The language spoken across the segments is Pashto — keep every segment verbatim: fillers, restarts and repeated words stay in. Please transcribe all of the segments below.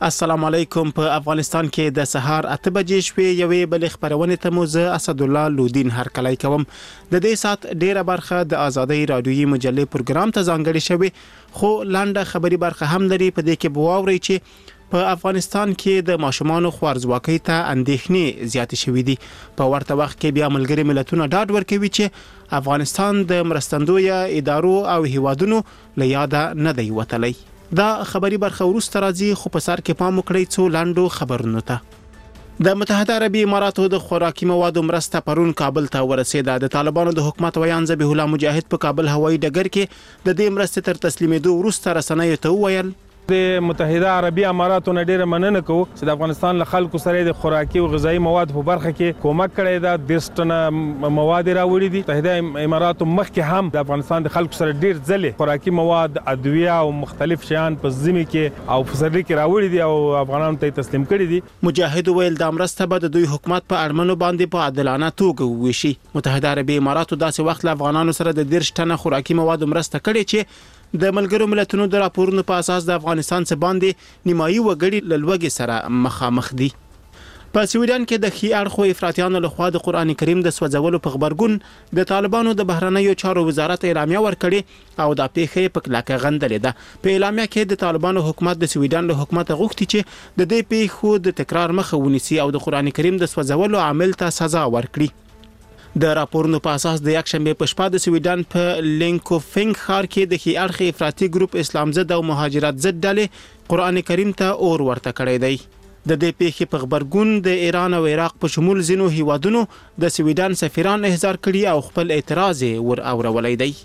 السلام علیکم. په افغانستان کې د سهار اته بجې شوې یوې بلې خبرونې ته مو زه اسدالله لودین هرکلی کوم. د دې سات ډیره برخه د آزادۍ رادیویي مجلې پروګرام ته ځانګړې شوې، خو لنډه خبري برخه هم لري. په دې کې به واورئ چې په افغانستان کې د ماشومانو خوارځواکۍ ته اندېښنې زیاتې شوې دي. په ورته وخت کې بیا ملګري ملتونه ډاډ ورکوي چې افغانستان د مرستندویه ادارو او هیوادونو له یاده نه دی وتلی. دا خبري برخه وروسته راځي، خو په سر کې پام وکړئ څو لنډو خبرونو ته. د متحده عربي اماراتو د خوراکي موادو مرسته پرون کابل ته ورسېده. د طالبانو د حکومت ویان ذبیح الله مجاهد په کابل هوایي ډګر کې د دې مرستې تر تسلیمېدو وروسته رسنیو ته وویل د متحده عربي اماراتو نه ډیره مننه کوو چې د افغانستان له خلکو سره د خوراکي او غذایی مواد په برخه کې کومک کړی دا د ستنه مواد راوړي دي. متحده اماراتو مخکې هم د افغانستان د خلکو سره ډیر ځله خوراکي مواد، ادویه او مختلف شیان په ځمکه کې او فسرلي کې راوړي دي او افغانانو ته تسلیم کړي دي. مجاهد ویل دا مرسته به د دوی حکومت په اړمنو باندې په عادلانه توګه وویشي. متحده عربي اماراتو داسې وخت له افغانانو سره د دیرش ټنه خوراکي مواد مرسته کړې چې د ملګرو ملتونو د راپورونو په اساس د افغانستان څخه باندې نیمایي وګړي له لوږې سره مخامخ دي. په سویډن کې د ښي اړخو افراطیانو لخوا د قرآن کریم د سوځولو په غبرګون د طالبانو د بهرنیو چارو وزارت اعلامیه ورکړې او دا پیښه په کلکه غندلې ده. په اعلامیه کې د طالبانو حکومت د سویډن له حکومت غوښتي چې د دې پیښو د تکرار مخه ونیسي او د قرآن کریم د سوځولو عامل ته سزا ورکړي. د راپورونو په اساس د یک شنبه په شپه د سویډن په لینکوفینګ ښار کې د ښي اړخ افراطي ګروپ اسلام ضد او مهاجرت ضد ډلې قرآن کریم ته اور ورته کړی دی. د دې پیښې په غبرګون د ایران او عراق په شمول ځینو هیوادونو د سویډن سفیران احضار کړي او خپل اعتراض ور اورولی دی.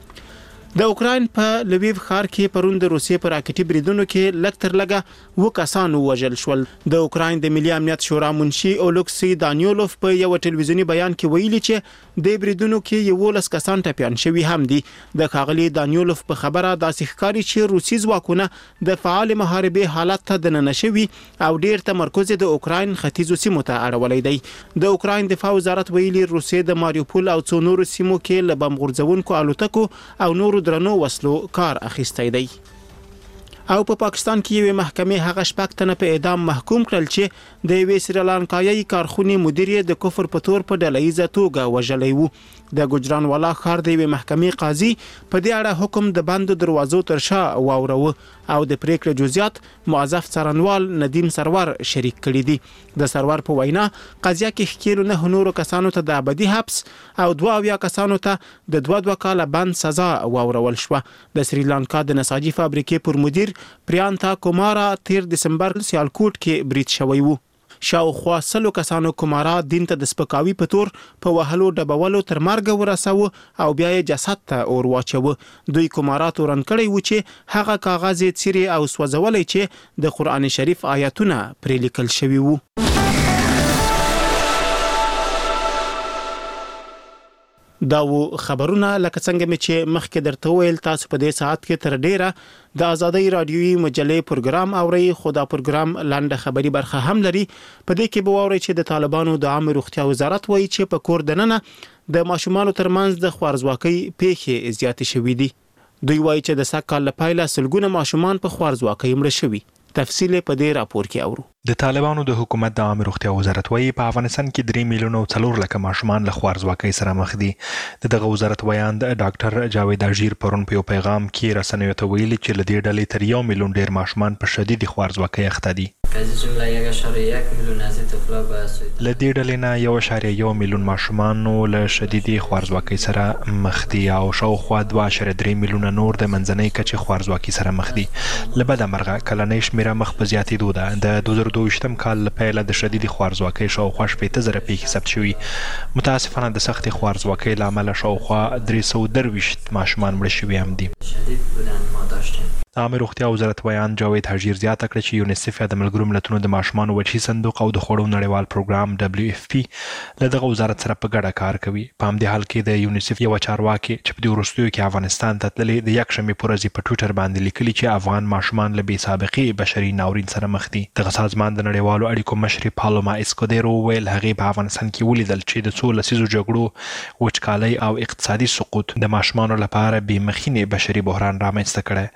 د اوکراین په لویو ښار کې پرون د روسیې په راکټي بریدونو کې لږ تر لږه اووه کسان ووژل شول. د اوکراین د ملي امنیت شورا منشي اولکسي دانیولوف په یو ټلویزیوني بیان کې ویلي چې د بریدونو کې یوولس کسان ټپیان شوي هم دي. د ښاغلي دانیولوف په خبره داسې ښکاري چې روسي ځواکونه د فعال محاربې حالت ته دننه شوي او ډیر تمرکز د اوکراین ختیځو سیمو ته اړولی دی. د اوکراین دفاع وزارت ویلي روسیې د ماریوپول او څو نورو سیمو کې له بم غورځونکو الوتکو او نورو درنو وسلو کار اخیستی دی. او په پا پاکستان کې یوې محکمې هغه شپږ تنه په اعدام محکوم کړل چې د یوې سریلانکایي کارخونې مدیر د کفر په تور په ډله ییزه توګه وژلی وو. د ګجرانوالا ښار د یوې محکمې قاضي په دې اړه حکم د بندو دروازو تر شا واوروه او د پریکړې جزئیات معزف څارنوال ندیم سرور شریک کړي دي. د سرور په وینا قضیه کې ښکیلو نه نورو کسانو ته د ابدي حبس او دوه اویا کسانو ته د دوه دوه کاله بند سزا واورول شوه. د سریلانکا د نساجي فابریکې پر مدیر پریانتا کومارا تیر دسمبر سیالکوټ کې برید شوی وو. شاوخوا سلو کسانو کومارا دین ته د سپکاوي په تور په وهلو ډبولو تر مرګ ورساوه او بیا یې جسد ته اور واچوه. دوی کومارا تورن کړی و چې هغه کاغذ څیرې او سوځولی چې د قرآن شریف آیاتونه پرې لیکل شوي وو. دا و خبرونه لکه څنګه مې چې مخکې درته وویل، تاسو په دې ساعت کې تر ډیره د آزادۍ رادیویي مجلې پروګرام اورئ، خو دا پروګرام لنډه خبري برخه هم لري. په دې کې به واورئ چې د طالبانو د عامه روغتیا وزارت وایي چې په کور دننه د ماشومانو ترمنځ د خوارځواکۍ پیښې زیاتې شوي دي. دوی وایي چې د سږ کال له پیله سلګونه ماشومان په خوارځواکۍ مړه شوي. تفصیل په دې راپور کې اورو. د طالبانو د حکومت د عامه روغتیا وزارت وایي په افغانستان کې درې میلیونه او څلور لکه ماشومان له خوارځواکۍ سره مخ دي. د دغه وزارت ویان د ډاکټر جاوید اژیر پرون په یو پیغام کې رسنیو ته ویلي چې له دې ډلې تر یو میلیون ډیر ماشومان په شدید خوارځواکۍ اخته دي. له دې ډلې نه یو اعشاریه یو میلیون ماشومان له شدید خوارځواکۍ سره مخ دي او شاوخوا دوه اعشاریه درې میلیونه نور د منځنۍ کچې خوارځواکۍ سره مخ دي. له بده مرغه کلنۍ شمېره مخ په زیاتېدو ده. د دوه زره دوه ویشتم کال له پیله د شدید خوارځواکۍ شاوخوا شپېته زره پیښې ثبت شوي. متاسفانه د سختې خوارځواکۍ له امله شاوخوا درې سوه درویشت ماشومان مړه شوي هم دي. د عامه روغتیا وزارت ویان جاوید اژیر زیاته کړه چې یونیسف یا د ملګرو ملتونو د ماشومانو وجهي صندوق او د خوړو نړیوال پروګرام دبلیو اف پی له دغه وزارت سره په ګډه کار کوي. په همدې حال کې د یونیسف یوه چارواکې چې په دې وروستیو کې افغانستان ته تللې د یکشنبې په ورځ په ټویټر باندې لیکلي چې افغان ماشومان له بې سابقې بشري ناورین سره مخ دي. دغه سازمان د نړیوالو اړیکو مشرې پالوما اسکودیرو ویل هغې په افغانستان کې ولیدل چې د څو لسیزو جګړو، وچکالۍ او اقتصادي سقوط د ماشومانو لپاره بې مخینې بشري بحران رامنځته کړی. د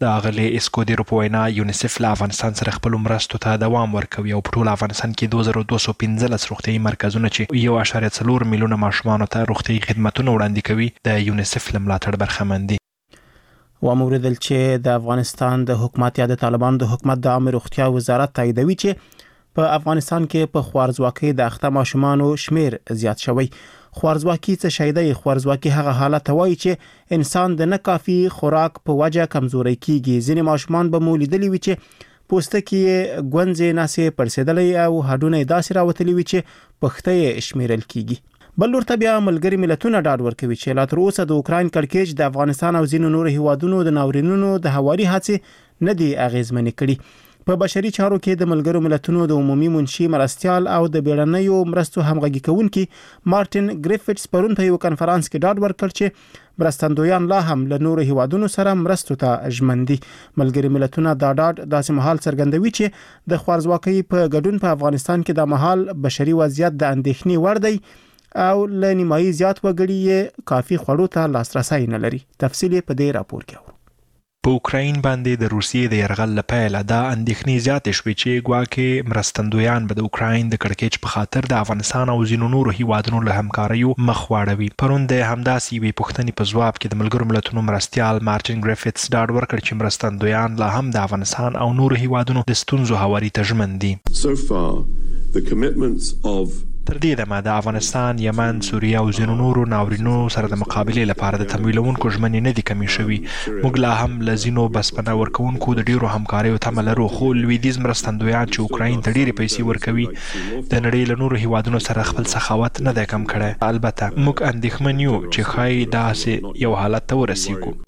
د اغلې اسکودیرو په وینا یونیسف له افغانستان سره خپل مرستو ته دوام ورکوي او په ټول افغانستان کې دوه زره دوه سوه پنځلس روغتیايي مرکزونه چې یو اعشاریه څلور میلیونه ماشومانو ته روغتیايي خدمتونه وړاندې کوي د یونیسف له ملاتړ برخمن دي. وموردل چې د افغانستان د حکومت یا د طالبانو د حکومت د عامه روغتیا وزارت تاییدوي چې په افغانستان کې په خوارزواکۍ د اخته ماشومانو شمیر زیات شوی. خوارزواکي څه شی دی؟ خوارزواکي هغه حالت وایي چې انسان د نه کافي خوراک په وجه کمزوري کیږي. ځینې ماشومان به مو لیدلي وي چې پوستکی ګونځې ناسې پړسېدلې او هډونه داسې راوتلي وي چې پخته شمیرل کیږي. بل ورته بیا ملګری ملتونه ډاډ ورکوي چې لا تر اوسه د اوکراین کړکېچ د افغانستان او ځینو نورو هیوادونو د ناورینونو د هواري هڅې نه دي اغیزمنې کړي. په بشري چارو کې د ملګرو ملتونو د عمومي منشي مرستيال او د بیړنیو مرستو همغږي کوونکي مارټین ګریفټس پرون په یو کنفرانس کې ډاډ ورکړ چې مرستندویان لا هم له نورو هیوادونو سره مرستو ته ژمن دي. ملګري ملتونه دا ډاډ داسې مهال څرګندوي چې د خوارزواکۍ په ګډون په افغانستان کې د مهال بشري وضعیت د اندېښنې وړ دی او له نیمایي زیات وګړي کافي خوړو ته لاسرسي نه لري. تفصیل په دې راپور کې. په اوکراین باندې د روسیې د یرغل لپاره دا اندېښنې زیاتې شوې چې ګواکې مرستندویان به د اوکراین د کړکېچ په خاطر د افغانستان او ځینو نورو هیوادونو له همکاریو مخ واړوي. پرون د همداسې یوې پوښتنې په ځواب کې د ملګرو ملتونو مرستیال مارټین ګریفټس ډاډ ورکړ چې مرستندویان لا هم د افغانستان او نورو هیوادونو د ستونزو هواري ته ژمن دي. So far the commitments of تر دې دمه د افغانستان، یمن، سوریه او ځینو نورو ناورینو سره د مقابلې لپاره د تمویلونکو ژمنې نه دي کمې شوي. موږ لا هم له ځینو بسپنه ورکوونکو د ډیرو همکاریو تمه لرو، خو لویدیځ مرستندویان چې اوکراین ته ډیرې پیسې ورکوي د نړۍ له نورو هیوادونو سره خپل سخاوت نه دی کم کړی. البته موږ اندېښمن یو چې ښایي داسې یو حالت ته ورسیږو.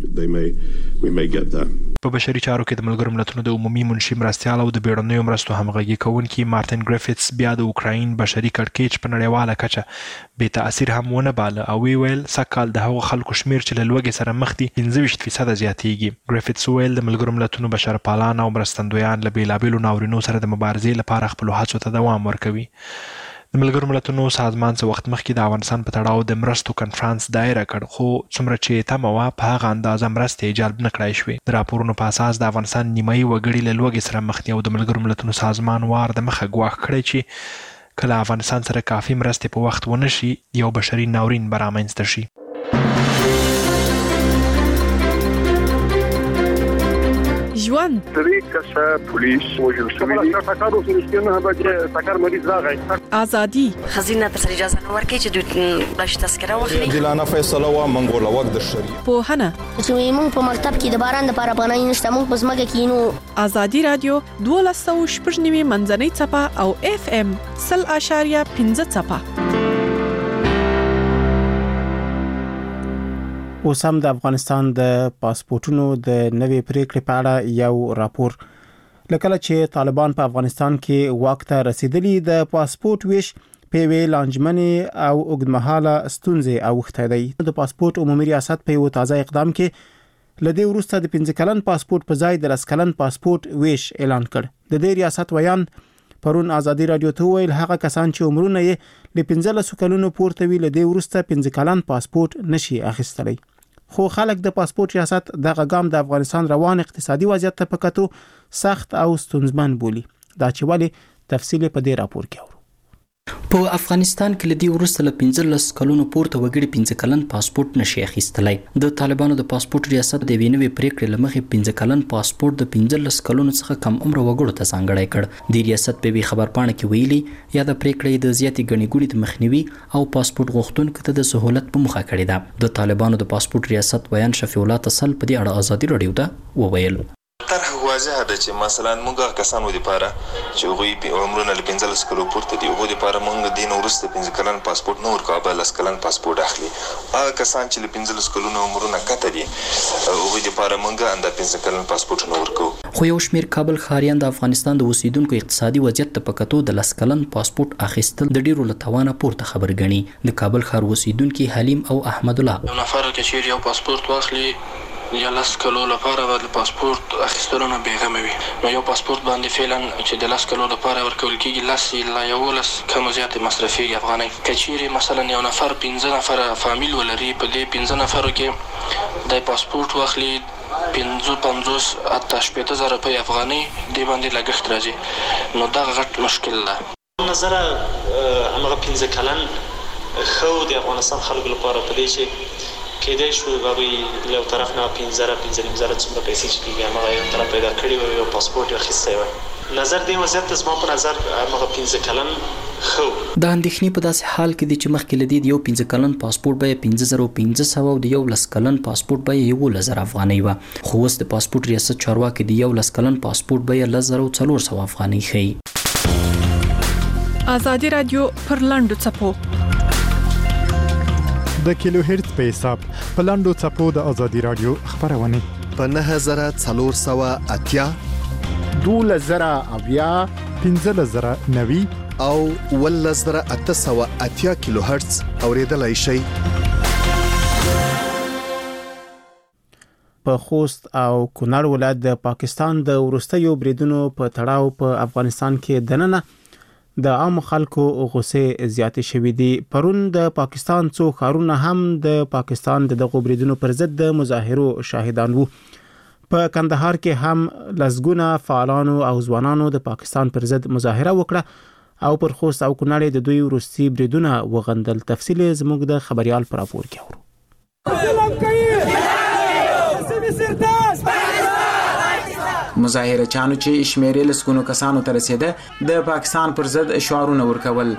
په بشري چارو کې د ملګرو ملتونو د عمومي منشي مرستیال او د بیړنیو مرستو همغږي کوونکي مارټین ګریفټس بیا د اوکراین بشري کړکېچ په نړیواله کچه بې تاثیر هم ونه باله او وی ویل سږکال د هغو خلکو شمیر چې له لوږې سره مخ دي پنځه ویشت فیصده زیاتیږي. ګریفټس ویل د ملګرو ملتونو بشرپالان او مرستندویان له بېلابېلو ناورینو سره د مبارزې لپاره خپلو هڅو ته دوام ورکوي. د ملګرو ملتونو سازمان څه وخت مخکې د افغانستان په تړاو د مرستو کنفرانس دایره کړ، خو څومره چې تمه وه په هغه اندازه مرستې جلب نه کړای شوې. د راپورونو په اساس د افغانستان نیمایي وګړي له لوږې سره مخ دي او د ملګرو ملتونو سازمان وار د مخه ګواښ کړی چې کله افغانستان سره کافي مرستې په وخت ونه شي یو بشري ناورین به رامنځته شي. ژوند درې کسه پولیس وژل شوي دي. ټکر وشو چې نه بچي ټکر مریض راغی. ازادي خزینه تر اجازه نه ورکړي چې دوی بلش تذکره واخلي. جلانه فیصله وا منګوله وخت د شری په هنه چې موږ په مکتب کې د باران د پاره پناه نشته، موږ په ځمکه کې نو. ازادي رادیو دولس سوه شپږ نوي منځنۍ څپه او اف ام سل اشاریه پنځه څپه. اوس هم د افغانستان د پاسپورتونو د نوې پریکړې په اړه یو راپور. لکه چې طالبان په افغانستان کې واک ته رسیدلی د پاسپورت ویش په ویل لانجمنې او اوږدمهاله ستونزې اوښته دی. د پاسپورت عمومي ریاست په یو تازه اقدام کې لدې وروسته د پنځه کلن پاسپورت په ځای د لس کلن پاسپورت ویش اعلان کړ. د دې ریاست ویان پرون ازادي رادیو ته ویل هغه کسان چې عمرونه یې له پنځلسو کلونو پورته وي لدې وروسته پنځه کلن پاسپورت نشي اخیستلی. خو خلک د پاسپورت ریاست دغه ګام د افغانستان روان اقتصادي وضعیت ته په کتو سخت او ستونزمن بولي. دا چې ولې تفصیل په دې راپور کې اورو. په افغانستان کې لدی ورسته له پنځلس کلونو پورته وګړي پنځه کلن پاسپورت نشي اخیستلای. د طالبانو د پاسپورت ریاست د وینوي پریکړې لمخې پنځه کلن پاسپورت د پنځلس کلونو څخه کم عمر وګړو ته ځانګړی کړ. د ریاست په خبرپاڼه کې ویلي یا د پریکړې د زیاتې ګڼې ګوڼې د مخنیوي او پاسپورت غوښتونکو ته د سہولت په موخه کړې ده. د طالبانو د پاسپورت ریاست ویان شفیع الله تسل په دې اړه ازادي رادیو ته وویل. طرح واضحه ده چې مثلا موږ کسانو لپاره چې هغوی عمرونه له پنځلس کلو پورته دي هغوی لپاره موږ دین وروسته پنځه کلن پاسپورت نه ورکوو، بل لس کلن پاسپورت اخلي. هغه کسان چې له پنځلس کلونو عمرونه کته دي هغوی لپاره موږ انده پنځه کلن پاسپورت نه ورکوو. خو یو شمیر کابل ښاریان د افغانستان د اوسیدونکو اقتصادي وضعیت ته په کتو د لس کلن پاسپورت اخیستل د ډیرو له توانه پورته خبر ګڼي. د کابل ښار اوسیدونکي حلیم او احمد الله یو نفر که چیرې یو پاسپورت واخلي یا لس کلو لپاره به د پاسپورت اخیستلو نه بېغمه وي، نو یو پاسپورت باندې فعلا چې د لس کلو لپاره ورکول کېږي لس یا یولس کم زیاتې مصرفېږي افغانۍ. که چیرې مثلا یو نفر پنځه نفره فامیل ولري په دې پنځه نفرو کې دی پاسپورت واخلي پنځه پنځوس حتی شپېته زره روپۍ افغاني دې باندې لګښت راځي، نو دغه غټ مشکل ده. نظره همغه پنځه کلن خو د افغانستان خلکو لپاره په دې چې کېدای شو هغوی له یو طرف نه پنځه زره پنځه نیم زره څومره پیسې چې کېږي همغه یو طرف پیدا کړي وي، یو پاسپورټ یې اخیستی وی. نظر دې وضعیت ته زما په نظر همغه پنځه کلن خو د اندېښنې په داسې حال کې دی چې مخکې له دې د یو پنځه کلن پاسپورټ بیه پنځه زره پنځه سوه او د یو لس کلن پاسپورټ بیه یولس زره افغانۍ وه، خو اوس د پاسپورټ ریاست چارواکي د یو لس کلن پاسپورټ بیه لس زره څلور سوه افغانۍ ښیي. ازادي رادیو پر لاندو څپو د کیلو هرتز په حساب په لاندو څپو د ازادي رادیو خبرونه په نه زره څلور سوه اتیا دولس زره اویا پنځلس زره نوي او ولس زره اته سوه اتیا کیلو هرتز اوریدلای شئ. په خوست او کونړ ولایت د پاکستان د وروستیو بریدونو په تړاو په افغانستان کې دننه د عام خلکو غوسې زیاتې شوې دي. پرون د پاکستان څو ښارونه هم د پاکستان د دغو بریدونو پر ضد د مظاهرو شاهدان وو. په کندهار کې هم لسګونه فعالانو او ځوانانو د پاکستان پر ضد مظاهره وکړه او پر خوست او کونړ د دوی وروستي بریدونه وغندل. تفصیل زموږ د خبريال پر راپور کې اورو. مظاهره چانو چې شمیرې لسګونو کسانو ته رسیده د پاکستان پر ضد شعارونه ورکول.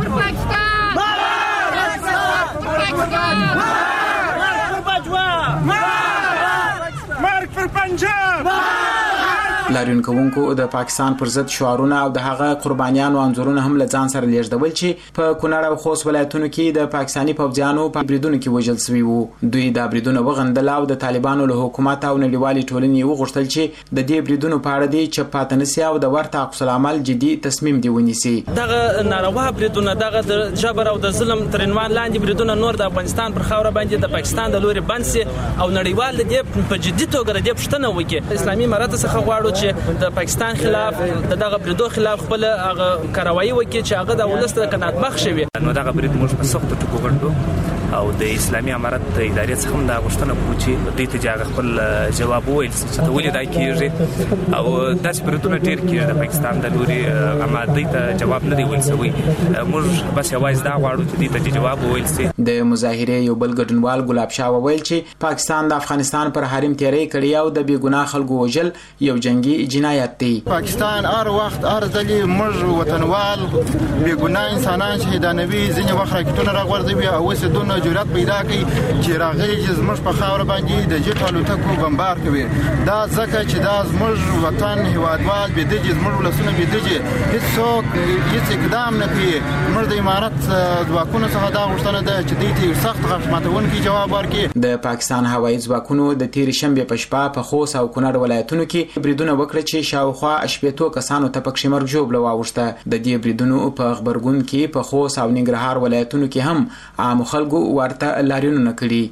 لاریون کوونکو د پاکستان پر ضد شعارونه او د هغه قربانیانو انځورونه هم له ځان سره لیږدول چې په کونړ او خوست ولایتونو کې د پاکستاني پوځیانو په بریدونو کې وژل شوي وو. دوی دا بریدونه وغندل او د طالبانو له حکومت او نړیوالې ټولنې وغوښتل چې د دې بریدونو په اړه دې چپ پاتې نشي او د ورته عکس العمل جدي تصمیم دی ونیسي. دغه ناروا بریدونه دغه د جبر او د ظلم تر عنوان لاندې بریدونه نور د افغانستان پر خاوره باندې د پاکستان د لوري بند سي او نړیوال دې په جدي توګه دې پښتنه وکړي. اسلامي امارات څخه غواړو چې د پاکستان خلاف دغه بریدو خلاف خپل هغه کاروایی وکړي چې هغه د ولست قناعت بخښ وي. نو دغه برید موږ په سخت ټکو غندو او د اسلامي امارت د ادارې څخه هم دا غوښتنه کوو چې دوی ته جاګه خپل جواب وویل چې ته ولې دا کیږي او داسې بریدونه ډېر کیږي د پاکستان د لوري اما دوی ته جواب نه دی ویل شوی. موږ بس یوازې دا غواړو چې دوی ته جواب وویل شي. د مظاهرې یو بل ګډونوال ګلاب شاه وویل چې پاکستان د افغانستان پر حریم تیری کړی او د بې ګناه خلکو وژل یو جنگي جنایت دی. پاکستان هر وخت هر ځلې موږ وطنوال بې ګناه انسانان شهیدانوي، ځینې وخت راکټونه راغورځوي او اوس دونه جرأت پیدا کوي چې راغلي چې زموږ په خاوره باندې د جټ الوتکو بمبار کوي. دا ځکه چې دا زموږ وطن هیوادوال بېدجې زموږ ولسونه بېدجې هېڅوک هېڅ اقدام نه کوي. موږ د امارت ځواکونو څخه دا غوښتنه ده چې دوی ته سخت غږ ماتونکی جواب ورکړي. د پاکستان هوایي ځواکونو د تېرې شنبې په شپه په خوست او کونړ ولایتونو کې بریدونه وکړه چې شاوخوا شپېتو کسانو ته پکښې مرګ ژوبله واوښته. د دې بریدونو په غبرګون کې په خوست او ننګرهار ولایتونو کې هم عامو خلکو ورته لاریونونه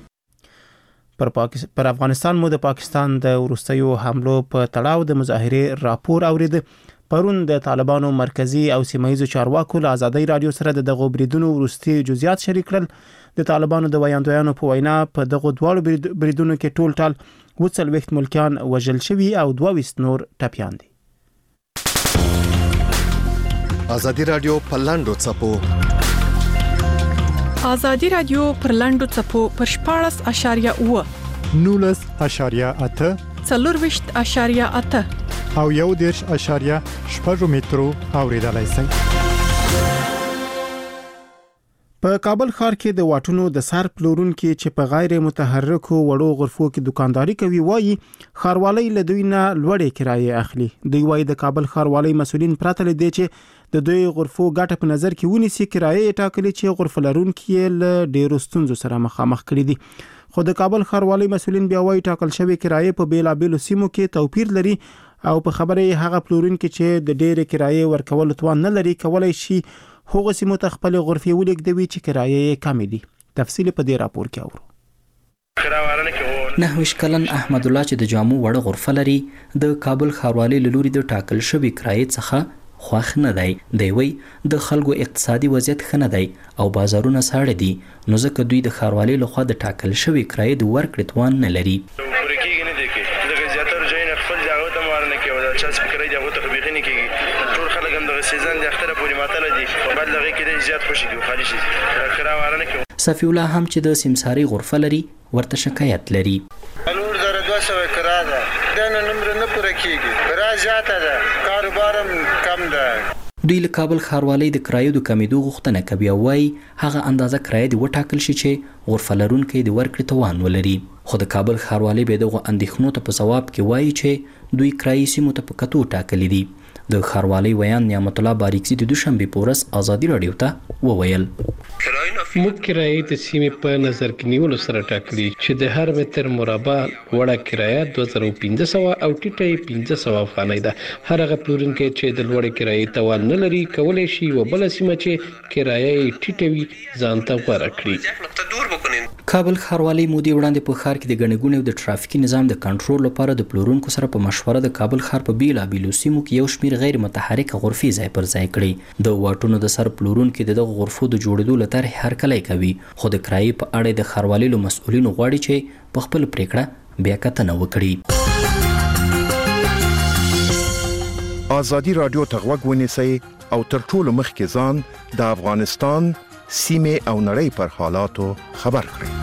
کړي. پر پاکستان پر افغانستان مو د پاکستان د وروستیو حملو په تړاو د مظاهرې راپور اورید. پرون د طالبانو مرکزی او سیمایي چارواکو له ازادي رادیو سره د دغو بریدونو وروستي جزئیات شریک کړل. د طالبانو د ویاندویانو په وینا په دغو دواړو بریدونو کې ټول ټال اووه څلوېښت ملکیان وژل شوي او دوه ویشت نور ټپیان دي. ازادي رادیو په لاندو څپو ازادي رادیو پر لاندو څپو پر شپاړس اشاریه اووه نولس اشاریه اته څلورویشت اشاریه اته او یو دېرش اشاریه شپږ مترو اوریدلای شئ. په کابل ښار کې د واټونو د سر پلورونکو چې په غیر متحرکو وړو غرفو کې دکانداري کوي وایي ښاروالۍ له دوی نه لوړې کرایې اخلي. دوی وایي د کابل ښاروالۍ مسؤلین پرته له دې چې د دوی غرفو ګټه په نظر کې ونیسي کرایې ټاکلي چې غرفه لرونکي له ډېرو ستونزو سره مخامخ کړي دي. خو د کابل ښاروالۍ مسؤلین بیا وایي ټاکل شوی کرایې په بیلابېلو سیمو کې توپیر لري او په خبره هغه پلورونکي چې د ډېرې کرایې ورکول توان نه لري کولای شي هغه سیمو ته خپل غرفې ولګوي چې کرایې کمې دي. تفصیل په دې راپور کې اورو. نهه ویشت کلن احمد الله چې د جامو وړه غرفه لري د کابل ښاروالۍ له لوري د ټاکل شوی کرایې څخه خوښ نه دی. دی وایي د خلکو اقتصادي وضعیت ښه نه دی او بازارونه ساړه دي نو ځکه دوی د ښاروالۍ لخوا د ټاکل شوی کرایې د ورکړې توان نه لري. بل چا چې فکر دی هغه ته بيخني کېږي ټول خلک هم د سیزن د اختره پورې ماتل دي په بل دغه کې زیات خوشي دي خالي شي کرا وارنه کوي. صفی الله هم چې د سمساري غرفه لري ورته شکایت لري. نور زره دوه سوه کرا ده دا نمبر نه پوره کیږي کرا زیاته ده کاروبار کم ده. دوی له کابل ښاروالۍ د کرایو د کمیدو غوښتنه کوي او وايي هغه اندازه کرایه د وټاکل شي چې غرفه لرونکي د ورکړې توان ولري. خو د کابل ښاروالۍ به دغه اندېښنو ته په ځواب کې وایي چې دوی کرایي سیمو ته په کتو ټاکلي دي. د ښاروالۍ ویان نعمت الله باریکزي د دوشنبې په ورځ ازادي راډیو ته وویل موږ کرایې د سیمې په نظر کې نیولو سره ټاکلي چې د هر متر مربع وړه کرایه دوه زره پنځه سوه او ټیټه یې پنځه سوه افغانۍ ده. هر هغه پلورونکی چې د لوړې کرایې توان نه لري کولی شي یوه بله سیمه چې کرایه یې ټیټه وي ځان ته غوره کړي. کابل ښاروالۍ مودې وړاندې په ښار کې د ګڼې ګوڼې او د ټرافیکي نظام د کنټرول لپاره د پلورونکو سره په مشوره د کابل ښار په بیلابیلو سیمو کې یو شمېر غیر متحرکه غرفې ځای پر ځای کړي. د واټونو د سر پلورونکي د دغو غرفو د جوړېدو له طرحې هرکلی کوي خو د کرایې په اړه د ښاروالۍ له مسؤلینو غواړي چې په خپل پریکړه بیا کتنه وکړي. ازادي راډیو ته غوږ ونیسئ او تر ټولو مخکې ځان د افغانستان سیمې او نړۍ پر حالاتو خبر کړئ.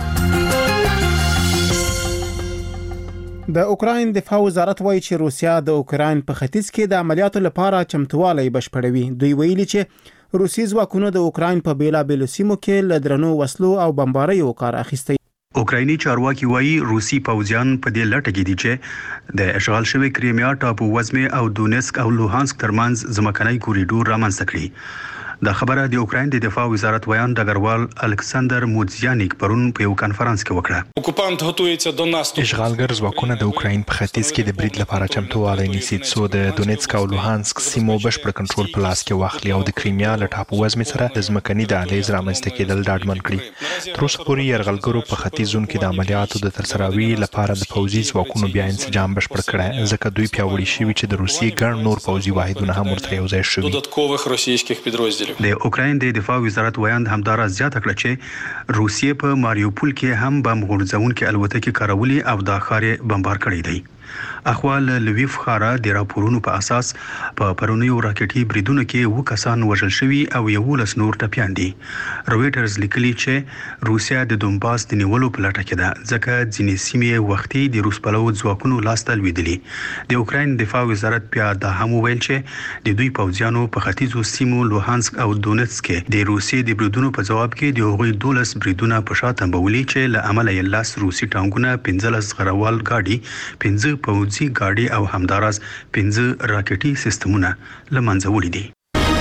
د اوکراین دفاع وزارت وایي چې روسیا د اوکراین په ختیځ کې د عملیاتو لپاره چمتووالی بشپړوي. دوی ویلي چې روسي ځواکونو د اوکراین په بیلابیلو سیمو کې له درنو وسلو او بمباریو کار اخیستی. اوکرایني چارواکي وایي روسي پوځیان په دې لټه کې دي چې د اشغال شوی کریمیا ټاپو وزمې او دونیسک او لوهانسک ترمنځ ځمکنی کوریډور رامنځته کړي. دا خبره د اوکراین د دفاع وزارت ویان ډګروال الکساندر موزیانیک پرون په یو کانفرنس کې وکړه. اوکوپانت هڅوي د ناستو اشغالګر ځواکونه د اوکراین په ختیځ کې د برید لپاره چمتووالی نیسي څو د دونیسک او لوهانسک سیمو بشپړ کنټرول په لاس کې واخلي او د کریمیا له ټاپو وزمې سره د ځمکني دهلیز رامنځته کېدل ډاډمن کړي. تر اوسه پورې یرغلګرو په ختیځ زون کې د عملیاتو د ترسروي لپاره د پوځي ځواکونو بیا انسجام بشپړ کړی ځکه دوی پیاوړي شوي چې د روسیې ګڼ نور پوځي واحدونه هم ورته یوځای شوي. د اوکراین د دفاع وزارت ویاند همدارا زیاته کړه چې روسیې په ماریوپول کې هم بم غورځونکي الوتکې کارولي او دا ښار بمبار کړی دی. اخوال لویف خاره د راپورونو په اساس په پرونیو راکټي بریدونو کې و کسان وژل شوي او یولس نور ټپیان دي. رويټرز لیکلي چې روسیا د دونباس د نیولو په لټه کې ده ځکه ځینې سیمې وختي د روس پلو ځواکونو لاس ته لوېدلي. د اوکراین دفاع وزارت بیا دا هم ویل چې د دوی پوځیانو په ختیځو سیمو لوهانسک او دونیتسک کې د روسیې د بریدونو په جواب کې د هغوی دولس بریدونه په شا تنبولي چې له امله یې لاس روسي ټانګونه پنځلس غروال ګاډي پنځه پوځي ګاډي او همداراز پنځه راکټي سیستمونه له منځه وړي دي.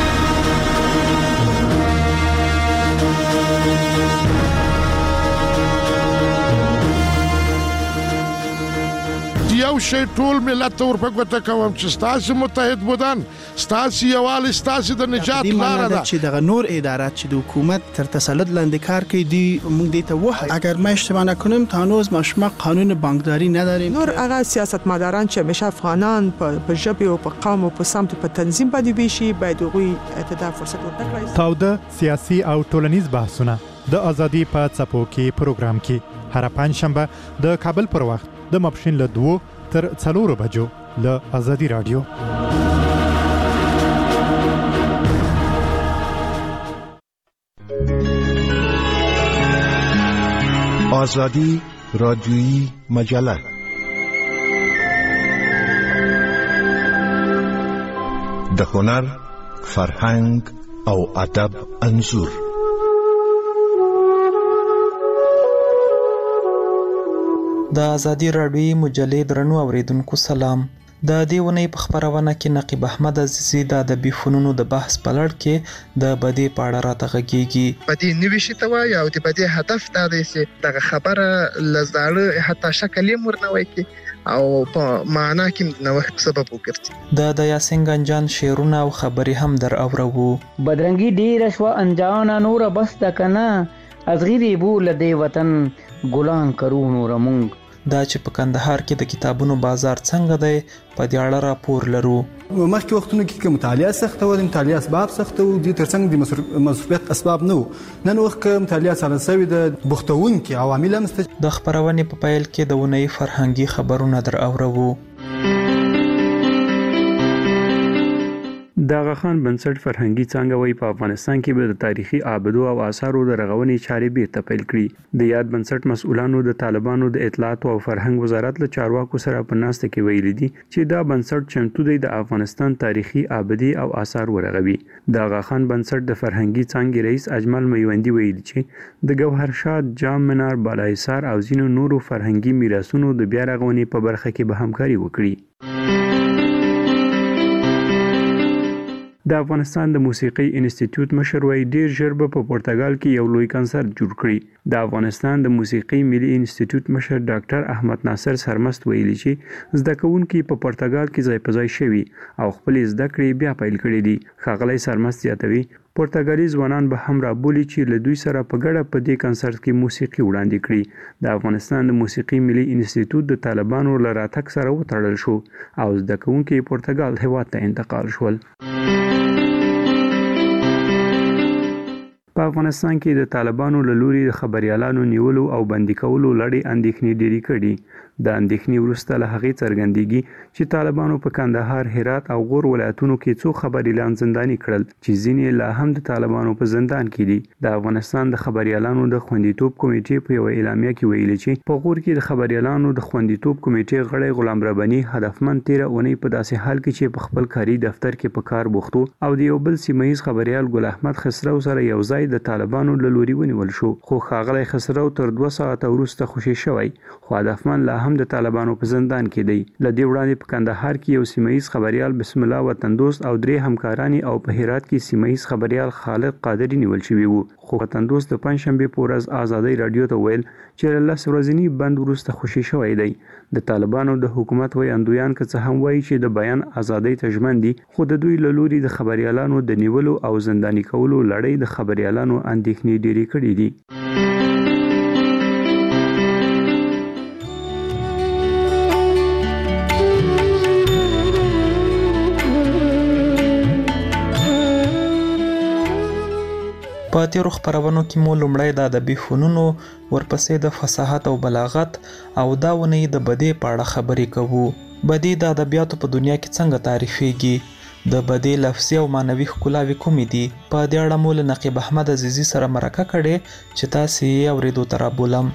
یو شی ټول ملت ته ورپګوته کوم چې ستاسو متحد بودن ستاسو یوالي ستاسو د نجات لاره ده چې دغه نور ادارات چې د حکومت تر تسلط لاندې کار کوي دی موږ دې ته وایو اگر ما اشتباه نکنم تا هنوز ما شما قانون بانکداری نداریم. نور هغه سیاستمداران چې همیشه افغانان په ژبه او په قوم او په سمت په تنظیم باندې ویشي باید غوي اتدا فرصت ورکړي. تاوده سیاسي او ټولنیز بحثونه د ازادي په څپو کې پروګرام کې هر پنځشنبه د کابل پر وخت د ماپښین له دوه تر څلورو بجو له ازادي رادیو. ازادي رادیویی مجله د هنر، فرهنګ او ادب انځور. د ازادي راډیویی مجلې درنو اوریدونکو سلام. د دې ونې په خبرونه کې نقیب احمد عزیزی د ادبي فنونو د بحث په لړ کې د بدی په اړه راته غږیږي. بدی نوي شي ته وایي او د بدی هدف دا دی چې دغه خبره لزاړه حتی شکل یې مرنوي کې او په معنا کې نوښت سبب وګرځي. د د یاسین گنجان شعرونه او خبرې هم در اورو. بدرنګي ډیر شو انجان نور بس د کنه از غیری بول دی وطن ګلان کرو نور مونږ. دا چې په کندهار کې د کتابونو بازار څنګه دی په دې اړه راپور لرو. مخکې وختونو کې کوم مطالعه سخته و، د مطالعه اسباب سخته و، د ترڅنګ د مصروفیت اسباب نه و. نن وخت کې مطالعه سره سوي د بوختونکو عوامل هم ست. د خبرونې په پیل کې د ونې فرهنګي خبرونه در اورو. د آغا خان بنسټ فرهنګي څانګه وایي په افغانستان کې به د تاریخي آبدو او آثارو د رغونې چارې بیرته پیل کړي. د یاد بنسټ مسؤلانو د طالبانو د اطلاعات او فرهنګ وزارت له چارواکو سره په ناسته کې ویلي دي چې دا بنسټ چمتو دی د افغانستان تاریخي آبدي او آثار ورغوي. د آغا خان بنسټ د فرهنګي څانګې رئیس اجمل میوندي ویلي چې د ګوهر شاد جام منار بالاحصار او ځینو نورو فرهنګي میراثونو د بیا رغونې په برخه کې به همکاري وکړي. د افغانستان د موسیقي انسټیټیوټ مشر وایي ډیر ژر به په پرتګال کې یو لوی کنسرت جوړ کړي. د افغانستان د موسیقي ملي انسټیټیوټ مشر ډاکټر احمد ناصر سرمست ویلي چې زده کوونکي په پرتګال کې ځای په ځای شوي او خپل زده کړې بیا پیل کړي دي. ښاغلی سرمست زیاتوي پرتګالي ځوانان به هم رابولي چې له دوی سره په ګډه په دې کنسرت کې موسیقي وړاندې کړي. د افغانستان د موسیقي ملي انسټیټیوټ د طالبانو له راتګ سره وتړل شو او زده کوونکي پرتګال هیواد ته انتقال شول. په افغانستان کې د طالبانو له لوري د خبريالانو نیولو او بندي کولو لړۍ اندېښنې ډېرې کړي. د اندېښنې وروسته له هغې څرګندېږي چې طالبانو په کندهار، هرات او غور ولایتونو کې څو خبريالان زنداني کړل چې ځینې لا هم د طالبانو په زندان کې دي. د افغانستان د خبريالانو د خوندیتوب کمیټې په یو اعلامیه کې ویلي چې په غور کې د خبريالانو د خوندیتوب کمیټې غړی غلام رباني هدفمند تیره اونۍ په داسې حال کې چې په خپل کاري دفتر کې په کار بوختو او د یو بل سیمه‌ییز خبريال ګل احمد خسرو سره یو ځای د طالبانو له لوري ونیول شو. خو ښاغلی خسرو تر دوه ساعته وروسته خوشي شوی خو هدفمند لا هم د طالبانو په زندان کې دی. له دې وړاندې په کندهار کې یو سیمه‌ییز خبريال بسم الله وطن دوست او درې همکارانی او په هرات کې سیمه‌ییز خبريال خالد قادری نیول شوی وو. خو وطن دوست د پنځشنبه په ورځ ازادي رادیو ته ویل چې له لس ورځې بند وروسته خوشي شوی دی. د طالبانو د حکومت وای اندویان که څه هم وایي چې د بیان ازادۍ ته ژمن دي خو د دوی له لوري د خبريالانو د نیولو او زنداني کولو لړۍ د خبريالانو اندېښنې ډېرې کړې دي. په تیرو خپرونو کې مو لومړی د ادبي فنونو ورپسې د فصاحت او بلاغت او دا ونې د بدې په اړه خبرې کوو. بدې د ادبیاتو په دنیا کې څنګه تعریفېږي؟ د بدې لفظي او معنوي ښکلاوې کومې دي؟ په دې اړه مو له نقیب احمد عزیزي سره مرکه کړې چې تاسې یې اورېدو ته رابولم.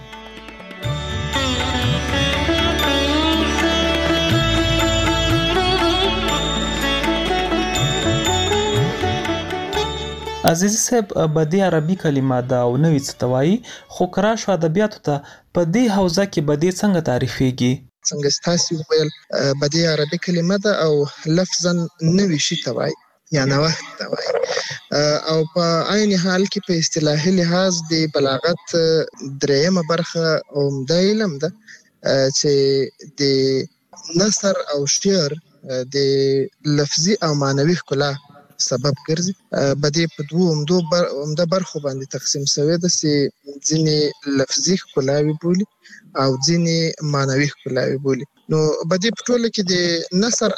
عزیزي صاحب بدې عربي کلمه ده او نوې څه ته وایي خو که راشو ادبیاتو ته په دې حوزه کې بدې څنګه تعریفېږي؟ څنګه ستاسې وویل بدې عربي کلمه ده او لفظا نوي شي ته وایي یا نوښت ته وایي او په عین حال کې په اصطلاحي لحاظ د بلاغت درېیمه برخه عمده علم ده چې د نثر او شعر د لفظي او معنوي ښکلا سبب ګرځي. بدې په دوه عمدو بر عمده برخو باندې تقسیم شوی ده چې ځینې لفظي ښکلاوې بولي او ځینې معنوي ښکلاوې بولي. نو بدې په ټوله کې د نثر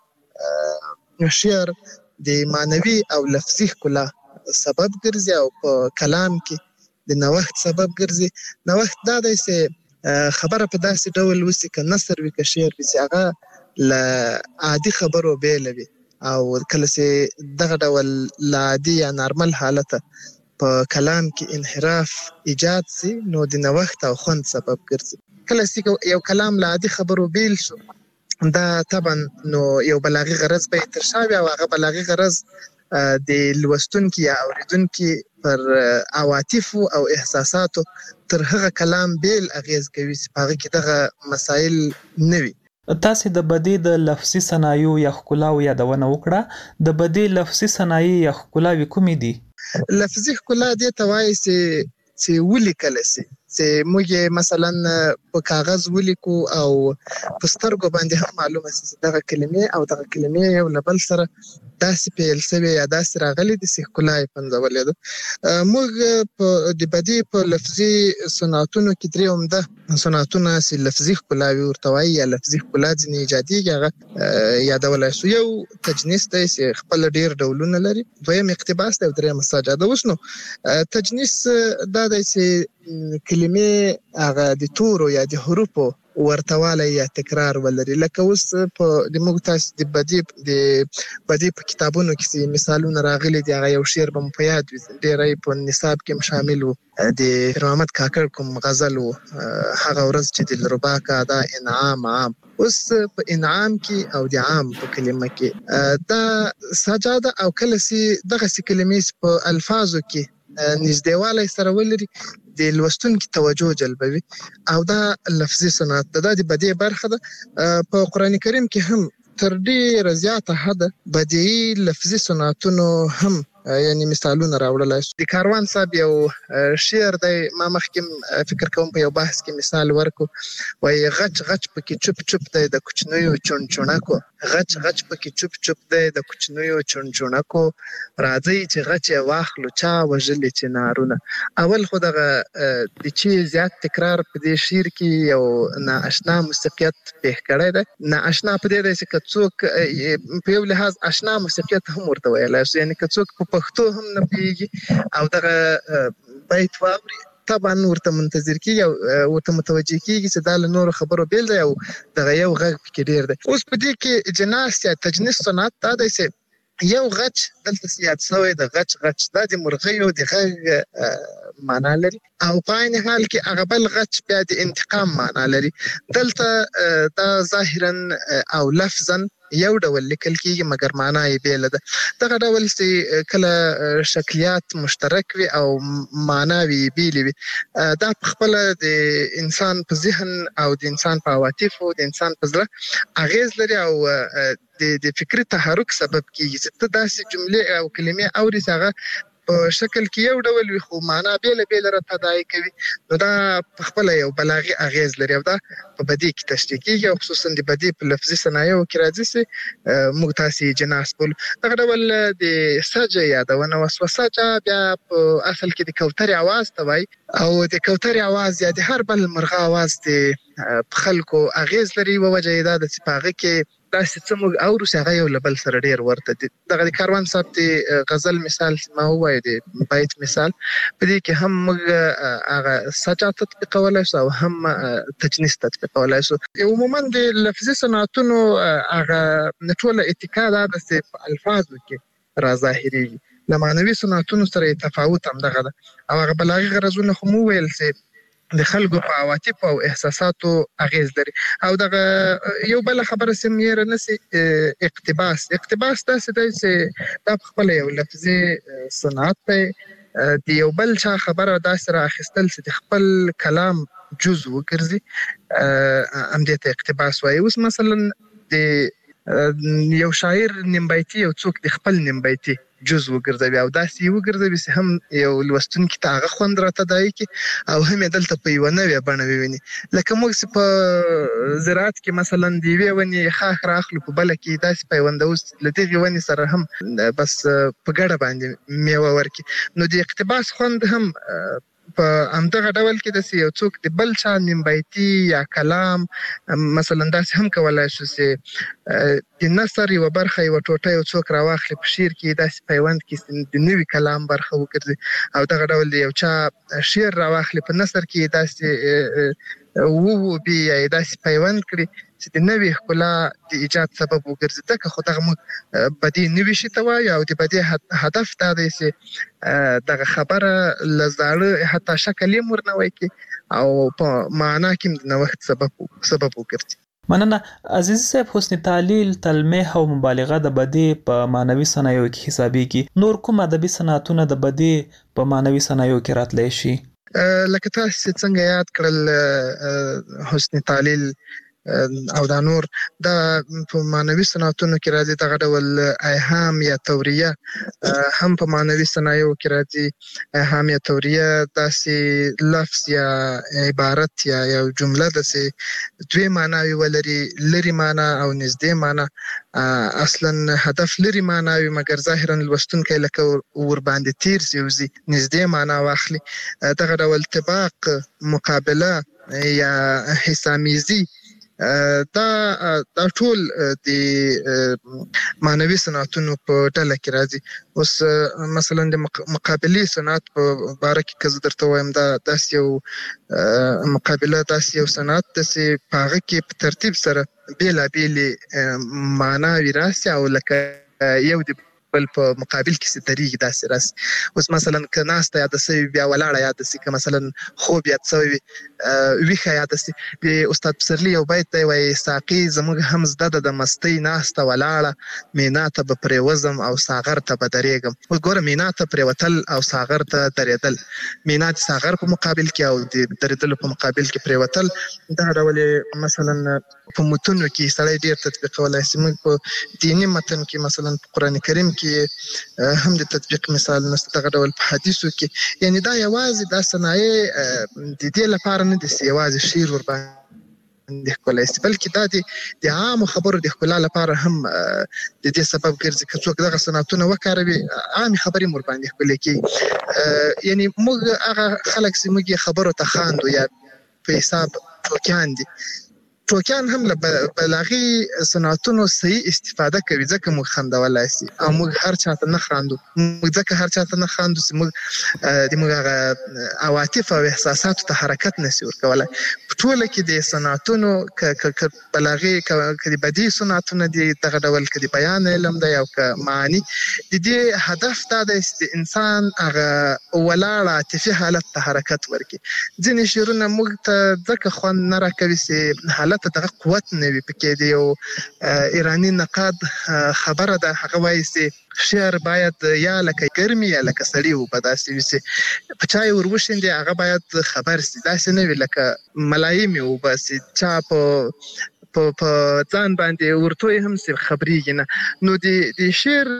او شعر د معنوي او لفظي ښکلا سبب ګرځي او په کلام کې د نوښت سبب ګرځي. نوښت دا دی چې خبره په داسې ډول وسي که نثر وي که شعر وي چې هغه له عادي خبرو بیله وي او کله چې دغه ډول لا عادي یا نارمل حالت په کلام کې انحراف ایجاد سي نو د نوښت او خوند سبب ګرځي. کله چې یو کلام لا عادي خبرو بیل شو دا طبعا نو یو بلاغي غرض به تر شا وي او هغه بلاغي غرض د لوستونکي یا اوریدونکي پر عواطفو او احساساتو تر هغه کلام بیل اغیز کوي چې په هغه کې دغه مسایل نه وي. تاسې د بدې د لفظي صنایعو یا ښکلاو یادونه وکړه. د بدې لفظي صنایع یا ښکلاوې کومې دي؟ لفظي ښکلا دې ته وایي چې چې ولیکلی سي چې موږ مثلا په کاغذ ولیکو او په سترګو باندې هم معلومه سي چې دغه کلمې او دغه کلمې یو له بل سره داسې پیل سوې یا داسې راغلي دي چې ښکلا یې پنځولې ده. موږ په د بدې په لفظي صنعتونو کې درې عمده صنعتونه چې لفظي ښکلاوې ورته وایي یا لفظي ښکلا ځینې ایجادېږي هغه یادولی شو. یو تجنیس دی چې خپل ډېر ډولونه لري، دویم اقتباس دی او دریم سجاده. اوس نو تجنیس دا دی چې کلمې هغه د تورو یا د حروفو ورتواله یا تکرار ولري. لکه اوس په د موږ تاسو د بدی د بدی په کتابونو کې مثالونه راغلي دي. هغه یو شعر به په یاد وي، ډېرې په نصاب کې شامل وو، د محمد کاکړ کوم غزل وو، هغه ورځ چې دلربا کا دا انعام عام. اوس په انعام کې او د عام په کلمه کې دا سجاده او کله سي دغه سي کلمې په الفاظو کې نږدېوالی سره ولري، د لوستونکي توجه جلبوي او دا لفظي صنعت ده. دا د بدیع برخه ده. په قرآن کریم کې هم تر ډېره زیاته حده بدیعي لفظي صنعتونو هم یعنی مثالونه راوړلای شو. د کاروان صاحب یو شعر دی، ما مخکې فکر کوم په یو بحث کې مثال ورکو، وایي غچ غچ پکې چوپ چوپ دی د کوچنیو چونچونکو، غچ غچ پکې چوپ چوپ دی د کوچنیو چونچونکو، راځي چې غچ یې واخلو چا وژلي چې نارونه. اول خو دغه د چې زیات تکرار په دې شعر کې یو نااشنا موسیقیت پیښ کړی دی. نااشنا په دې دی چې که څوک په یو لحاظ اشنا موسیقیت هم ورته ویلی شي، یعنی که څوک په پښتو هم نه پوهېږي او دغه بیت واوري طبعا ورته منتظر کېږي او ورته متوجه کېږي چې دا له نورو خبرو بیل دی او دغه یو غږ پکې ډېر دی. اوس په دې کې جناس یا تجنیس صنعت دا دی چې یو غچ دلته یاد شوی د غچ غچ دا د مرغیو د غږ معنا لري او په عین حال کې هغه بل غچ بیا د انتقام معنا لري. دلته دا ظاهرا او لفظا یو ډول لیکل کېږي مګر معنا یې بیله ده. دغه ډول چې کله شکلیات مشترک وي او معناوي بیلې وي، دا په خپله د انسان په ذهن او د انسان په عواطفو د انسان په زړه اغیز لري او د فکري تحرک سبب کېږي چې ته داسې جملې او کلمې اورې چې هغه په شکل کې یو ډول وي خو معنا بیله بیله راته ادعا کوي. نو دا په خپله یو بلاغي اغیز لري او دا په بدیع کې تشریح کېږي او خصوصا د بدیع په لفظي صنایعو کې راځي چې موږ تاسې جناس بولو. دغه ډول د سجه یادونه وسوه. سجه بیا په اصل کې د کوترې اواز ته وایي او د کوترې اواز یا د هر بل مرغه اواز د په خلکو اغیز لري. یوه وجه یې دا ده چې په هغه کې داسې څه موږ اورو چې هغه یو له بل سره ډېر ورته دي. دغه د کاروان صاحب د غزل مثال ما ووایو د بیت مثال، په دې کې هم موږ هغه سجا تطبیقولی شو او هم تجنیس تطبیقولی شو. عموما د لفظي صنعتونو هغه ټوله اتکا دا ده چې په الفاظو کې راظاهرېږي. له معنوي صنعتونو سره یې تفاوت همدغه ده او هغه بلاغي غرضونه خو مو وویل چې د خلکو په عواطفو او احساساتو اغیز لري. او دغه یو بل خبره سم یې رنسي اقتباس. اقتباس داسې دی چې دا په خپله یو لفظي صنعت دی، د یو بل چا خبره داسې را اخیستل چې د خپل کلام جز وګرځي، همدې ته اقتباس وایي. اوس مثلا د یو شاعر نیمبیتي یو څوک د خپل نیمبیتي جز وګرځوي او داسې یې وګرځوي چې هم یو لوستونکي ته هغه خوند راته ادعا کړي او هم یې دلته په یوه نوې بڼه وویني. لکه موږ چې په زراعت کې مثلا د یوې ونې ښاخ رااخلو په بله کې داسې پیوندوو له دغې ونې سره هم بس په ګډه باندې میوه ورکړي. نو د اقتباس خوند هم په همدغه ډول کې داسې یو څوک د بل چا نیمبیتي یا کلام مثلا داسې هم کولی شو چې د نثر یوه برخه یوه ټوټه یو څوک راواخلي په شعر کې داسې پیوند کې د نوي کلام برخه وګرځي او دغه ډول د یو چا شعر راواخلي په نثر کې داسې ووبي یا یې داسې پیوند کړي چې د نوې ښکلا د ایجاد سبب وګرځي. ځکه خو دغه موږ بدیع نوي شي ته وایو او د بدیع هدف دا دی چې دغه خبره له زاړه حتی شکل یې ورنوی کړي او په معنا کې هم د نوښت سبب سبب وګرځي. مننه. عزیزي صاحب، حسن تعلیل، تلمیح او مبالغه د بدیع په معنوي صنایعو کې حسابېږي. نور کوم ادبي صنعتونه د بدیع په معنوي صنایعو کې راتلی شي؟ لکه تاسو څنګه یاد کړل حسن تعلیل او دا نور دا په معنوي صنعتونو کې راځي. دغه ډول ایهام یا توریه هم په معنوي صنایعو کې راځي. ایهام یا توریه داسې لفظ یا عبارت یا یو جمله ده چې دوی معناوي ولري، لري معنا او نږدې معنا. اصلا هدف لري معنا وي مګر ظاهرا لوستونکی لکه ورباندې تیر سي نږدې معنا واخلي. دغه ډول طباق، مقابله یا حسامیزي دا دا ټول د معنوي صنعتونو په ډله کې راځي. اوس مثلا د مقابلي صنعت په باره کې که زه درته وایم دا داسې یو مقابله داسې یو صنعت داسې په هغه کې په ترتیب سره بېلابېلې معناوې راسي او لکه یو د بل په مقابل کې څه درېږي داسې راسي. اوس مثلا که ناسته یاده سوي بیا ولاړه یاده سي، که مثلا خوب یاد سوی ویښه یاده سي. د استاد پسرلي یو بیت دی وایي ساقي زموږ هم زده ده د مستۍ ناسته ولاړه، مینا ته به پرېوځم او ساغر ته به درېږم. اوس ګوره مینا ته پرېوتل او ساغر ته درېدل، مینا د ساغر په مقابل کې او د درېدلو په مقابل کې پرېوتل، دغه ډول مثلا په متونو کې سړی ډېر تطبیقولی سي. موږ په دیني متن کې مثلا په قرآن کریم کې هم د تطبیق مثال نشته، دغه ډول په حدیثو کې. یعنی دا یوازې دا صنایع د دې لپاره نه دي چې یوازې شعر ورباندې ښکلی سي، بلکې دا د د عامو خبرو د ښکلا لپاره هم د دې سبب ګرځي. که څوک دغه صنعتونه وکاروي عامې خبرې مو ورباندې ښکلې کېږي. یعنی موږ هغه خلک چې موږ یې خبرو ته خاندو یا په حساب ټوکیان دي، ټوکیان هم له بلاغي صنعتونو صحیح استفاده کوي ځکه موږ خندولی سي، او موږ هر چاته نه خاندو. موږ ځکه هر چاته نه خاندو چې موږ د موږ هغه عواطف او احساساتو ته حرکت نسي ورکولی. په ټوله کې د صنعتونو که بلاغي که د بدیع صنعتونه دي دغه ډول، که د بیان علم دی او که معاني، د دې هدف دا دی چې د انسان هغه ولاړ عاطفي حالت ته حرکت ورکړي. ځینې شعرونه موږ ته ځکه خوند نه راکوي چې حالت ته دغه قوت نه وي پکې. د یو ایراني نقاد خبره ده، هغه وایي چې شعر باید یا لکه ګرمي یا لکه سړي اوبه داسې وي چې په چا یې ور وشیندې هغه باید خبر سي، داسې نه وي لکه ملایمې اوبه چې چا په په ځان باندې ورتوی هم سي خبرېږي نه. نو د شعر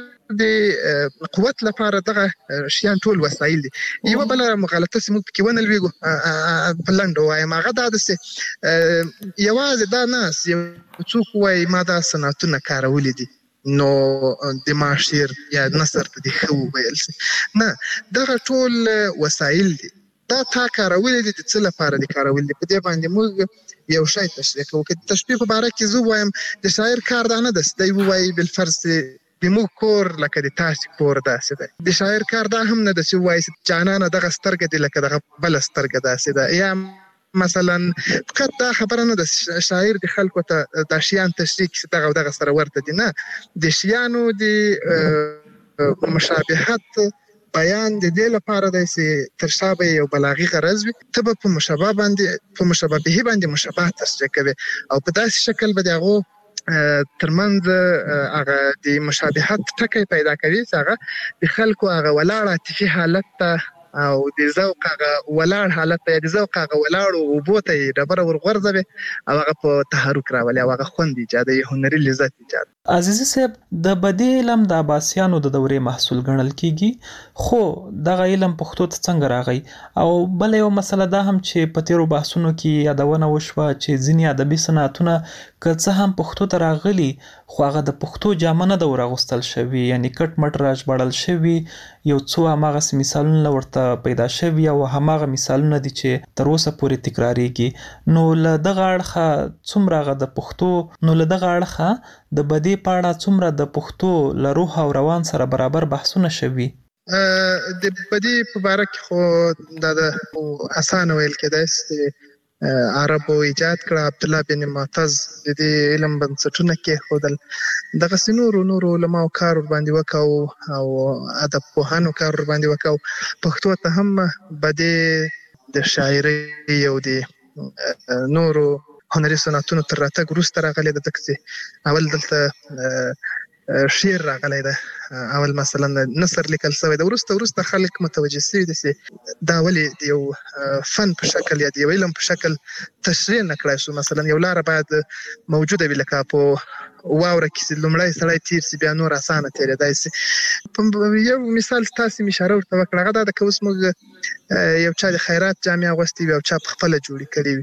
د قوت لپاره دغه شیان ټول وسایل دي. یوه بله مغالطه چې موږ پکې ونه لوېږو په لنډو وایم، هغه دا ده چې یوازې دا نه یو څوک وایي ما دا صنعتونه کارولي دي نو د ما شعر یا نثر ته دې ښه وویل سي. نه، دغه ټول وسایل دي. دا تا کارولي دي د څه لپاره دي کارولي دي، په دې باندې موږ یو شی تشریح کوو. که د تشبیه په باره کې زه وایم د شاعر کار دا نه ده چې دی ووایي بالفرض د موږ کور لکه د تاسې کور داسې دی. د شاعر کار دا هم نه ده چې ووایي چې جانانه دغه سترګه دي لکه دغه بله سترګه داسې ده. یا مثلا فقط دا خبره نه ده شاعر د خلکو ته دا شیان تشریح کړي چې دغه او دغه سره ورته دي. نه، د شیانو د مشابهت بیان د دې لپاره دی چې تر شا به یو بلاغي غرض وي، ته به په مشابه باندې په مشابهي باندې مشابه تشریح کوي، او په داسې شکل به د هغو ترمنځ هغه د مشابهت ټکی پیدا کوي چې هغه د خلکو هغه ولاړ عاطفي حالت ته او د ذوق هغه ولاړ حالت ته، د ذوق هغه ولاړو اوبو ته یې ډبره ورغورځوي او هغه په تحرک راولي او هغه خوند ایجادوي، هنري لذت ایجاد. عزیزي صاحب، د بدیع علم د عباسیانو د دورې محصول ګڼل کیږي، خو دغه علم پښتو ته څنګه راغی؟ او بل یو مسله دا هم چې په تیرو بحثونو کې یادونه وشوه چې ځینې ادبي صنعتونه که څه هم پښتو ته راغلي خو هغه د پښتو جامه نه ده ورغوستل شوي، یعنی کټ مټ راژباړل شوي. یو څو هماغسې مثالونه ورته پیدا شوي او هماغه مثالونه دي چې تر اوسه پورې تکرارېږي. نو له دغه اړخه څومره هغه د پښتو نو له دغه اړخه د بدیع په اړه څومره د پښتو له روح او روان سره برابر بحثونه شوي؟ د بدیع په باره کې خو دا د اسانه ویل کېدای چې عربو ایجاد کړه، عبدالله بن معتز د دې علم بنسټونه کېښودل، دغسې نورو نورو علماو کار ورباندې وکړو او ادب پوهانو کار ورباندې وکړو. پښتو ته هم بدیع د شاعرۍ او د نورو هنري صنعتونو تر راتګ وروسته راغلی ده، ځکه چې اول دلته شعر راغلی ده، اول مثلا نثر لیکل شوی ده، وروسته وروسته خلک متوجه شوي دي چې دا ولې د یو فن په شکل یا د یو علم په شکل تشریح نه کړای شو. مثلا یو لاره باید موجوده وي، لکه په واوره کې چې لومړی سړی تیر سي بیا نور اسانه تېرېدای سي. یو مثال تاسې مې اشاره ورته وکړه، هغه دا ده که اوس موږ یو چا د خیرات جامې اغوستې وي او چا په خپله جوړې کړې وي،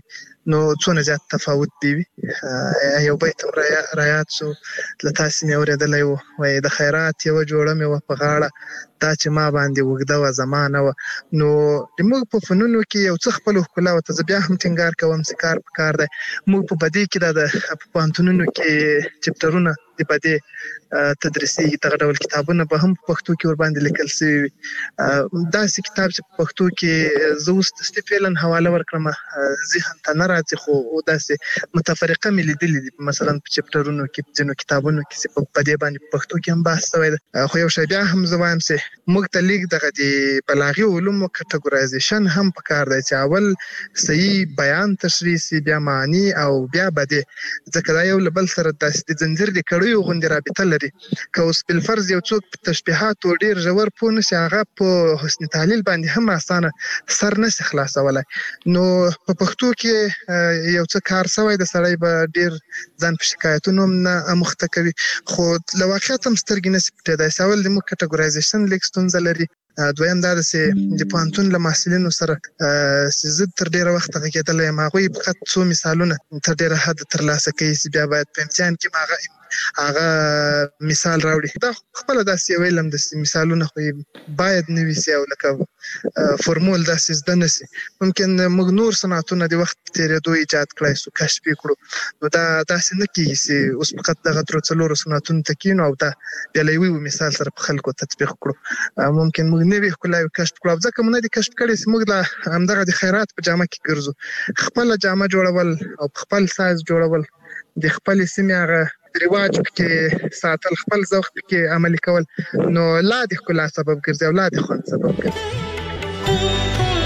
نو څونه زیات تفاوت دی یو بیت رایات سو لتاسې مې اورېدلی و وایي د خیرات یوه جوړه مې وه په غاړه دا چې ما باندې اوږده وه زمانه وه. نو موږ په فنونو کې یو څه خپلو ښکلا ورته زه بیا هم ټینګار کوم چې کار په کار دی. موږ په بدۍ کې دا د په پوهنتونونو کې چپټرونه د بدۍ تدریسي دغه ډول کتابونه به هم په پښتو کې ورباندې لیکل سوي وي. داسې کتاب چې په پښتو کې زه اوس دستي فعلا حواله ورکړم ذهن ته نه راځي، خو داسې متفرقه مې لیدلي دي مثلا په چپټرونو کې په ځینو کتابونو کې چې په بدۍ باندې په پښتو کې هم بحث شوی دی. خو یو شی بیا هم زه وایم چې موږ ته لیک دغه د بلاغي علومو کټګورایزیشن هم پکار دی چې اول صحیح بیان تشریح سي، بیا معنی او بیا بدۍ، ځکه دا یو له بل سره داسې د زنځیر د کړیو غوندې رابطه لري. که اوس بالفرض یو څوک په تشبیهاتو ډېر ژور پوه نه شي، هغه په حسن تعلیل باندې هم اسانه سر نه شي خلاصولی. نو په پښتو کې یو څه کار شوی د سړی به ډېر ځان په شکایتونو هم نه اموخته کوي، خو له واقعیت هم سترګې نه شي پټېدای. اول د موږ کټګورایزیشن لیک ستونزه لري، دویم دا ده چې د پوهنتون له محصلینو سره چې زه تر ډېره وخته غږېدلی یم، هغوی فقط څو مثالونه تر ډېره حده ترلاسه کوي چې بیا باید په امتحان کې هغه هغه مثال راوړي. دا خپله داسې یو علم داسې مثالونه خو باید نه وي سي او لکه فورمول داسې زده نه سي. ممکن موږ نور صنعتونه د وخت تېرېدو ایجاد کړی سو، کشف یې کړو، نو دا داسې نه کېږي چې اوس فقط دغه درو څلورو صنعتونو ته کښېنو او دا بیا له یوې مثال سره په خلکو تطبیق کړو. ممکن موږ نوې ښکلاوې کشف کړو، او ځکه مو نه دي کشف کړې چې موږ له همدغه د خیرات په جامه کې ګرځو. خپله جامه جوړول او خپل سایز جوړول، د خپلې سیمې هغه رواج کې ساتل، خپل ذوق کې عملي کول، نو لا د ښکلا سبب ګرځي او لا د خوند سبب ګرځي.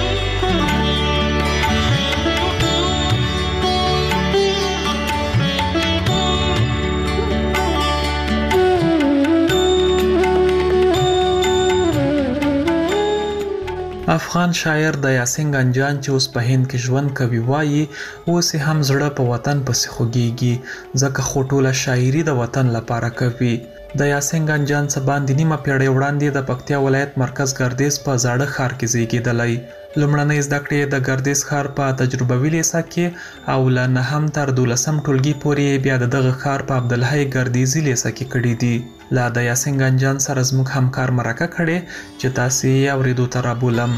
افغان شاعر د یاسین ګنجان چې اوس په هند کې ژوند کوي وایي اوس هم زړه په وطن پسې خوږیږي، ځکه خو ټوله شاعري د وطن لپاره کوي. د یاسین ګنجان څه باندې نیمه پیړۍ وړاندې د پکتیا ولایت مرکز ګردیز په زاړه ښار کې زیږېدلی. لومړنۍ زده کړې د ګردیز ښار په تجربوي لیسه کې او له نهم تر دولسم ټولګي پورې بیا د دغه ښار په عبدالحی ګردیزي لیسه کې کړي دي. لا د یاسین ګنجان سره زموږ همکار مرکه کړې چې تاسې یې اورېدو ته رابولم.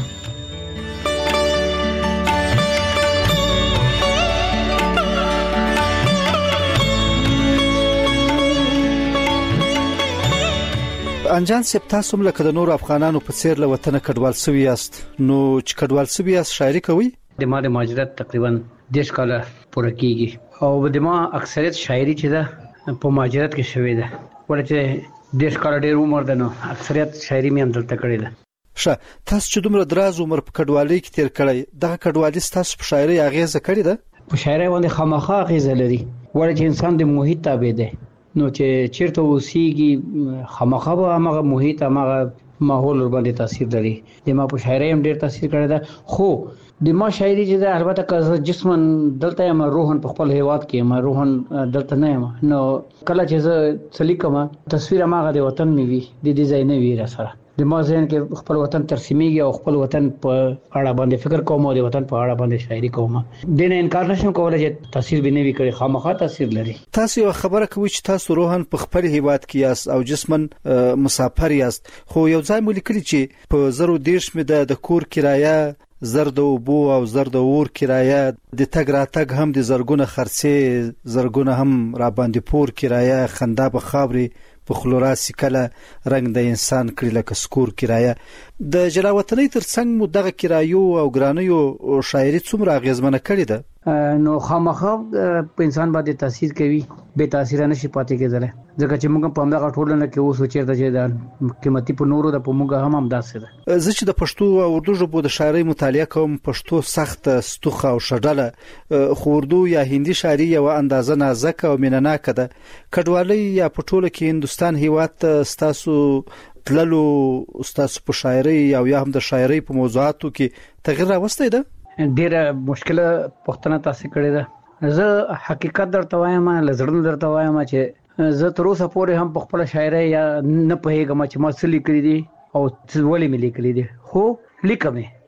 انجان صاحب، تاسو هم لکه د نورو افغانانو په څیر له وطنه کډوال سوي یاست، نو چې کډوال سوي یاست شاعري کوئ؟ د ما د مهاجرت تقریبا دېرش کاله پوره کېږي او د ما اکثریت شاعري چې ده په مهاجرت کې شوې ده، ولې چې دېرش کاله ډېر عمر ده، نو اکثریت شاعري مې هم دلته کړې ده. ښه، تاسو چې دومره دراز عمر په کډوالۍ کې تېر کړی، دغه کډوالي ستاسو په شاعرۍ اغېزه کړې ده؟ په شاعرۍ باندې خامخا اغېزه لري، ولې چې انسان د محیط تابع دی، نو چې چیرته اوسېږي خامخا به هماغه محیط هماغه ماحول ورباندې تاثیر لري. د ما په شاعرۍ هم ډېر تاثیر کړی ده، خو د ما شاعري چې ده البته که زه جسمن دلته یم، روحن په خپل هیواد کې یم، روحن دلته نه یم، نو کله چې زه څه لیکم تصویر هماغه د وطن مې وي، د دې ځای نه وي راسره. د ما ذهن کې خپل وطن ترسیمیږي او خپل وطن په اړه باندې فکر کوم او د وطن په اړه باندې شاعري کوم. د نه انکار نشم کولای چې تاثیر به نه وي کړی، خامخا تاثیر لري. تاسو یو خبره کوي چې تاسو روحن په خپل هیواد کې یاست او جسمن مسافر یاست، خو یو ځای مو لیکلي چې په زرو دیرش مې د کور کرایه، زر د اوبو او زر د اور کرایه، د تګ راتګ هم د زرګونه خرڅې، زرګونه هم را باندې پور کرایه، خندا په خاورې په خلوراسي کله رنگ د انسان کړي لکه سکور کرایه. د جلاوطنۍ ترڅنګ مو دغه کرایو او ګرانیو شاعري څومره اغیزمنه کړې ده؟ نو خامخا په انسان باندې تاثیر کوي، به تاثیر نشي پاتې کېدلی، ځکه چې موږ په همدغه ټولنه کې اوس چېرته چې د قیمتي په نورو د په موږ هم همداسې ده. زه چې د پښتو او اردو ژبو د شاعرۍ مطالعه کوم، پښتو سخته، ستوخه او شډله، خو اردو یا هندي شاعري یوه اندازه نازکه او مینهناکه ده. کډوالۍ یا په ټوله کې هندوستان هیواد ته ستاسو تللو، ستاسو په شاعرۍ او یا هم د شاعرۍ په موضوعاتو کې تغیر راوستی ده؟ ډېره مشکله پوښتنه تاسې کړې ده. زه حقیقت درته وایم، له زړه درته وایم چې زه تر اوسه پورې هم په خپله شاعرۍ یا نه پوهېږم چې ما څه لیکلي دي او ولې مې لیکلي دي، خو لیکم یې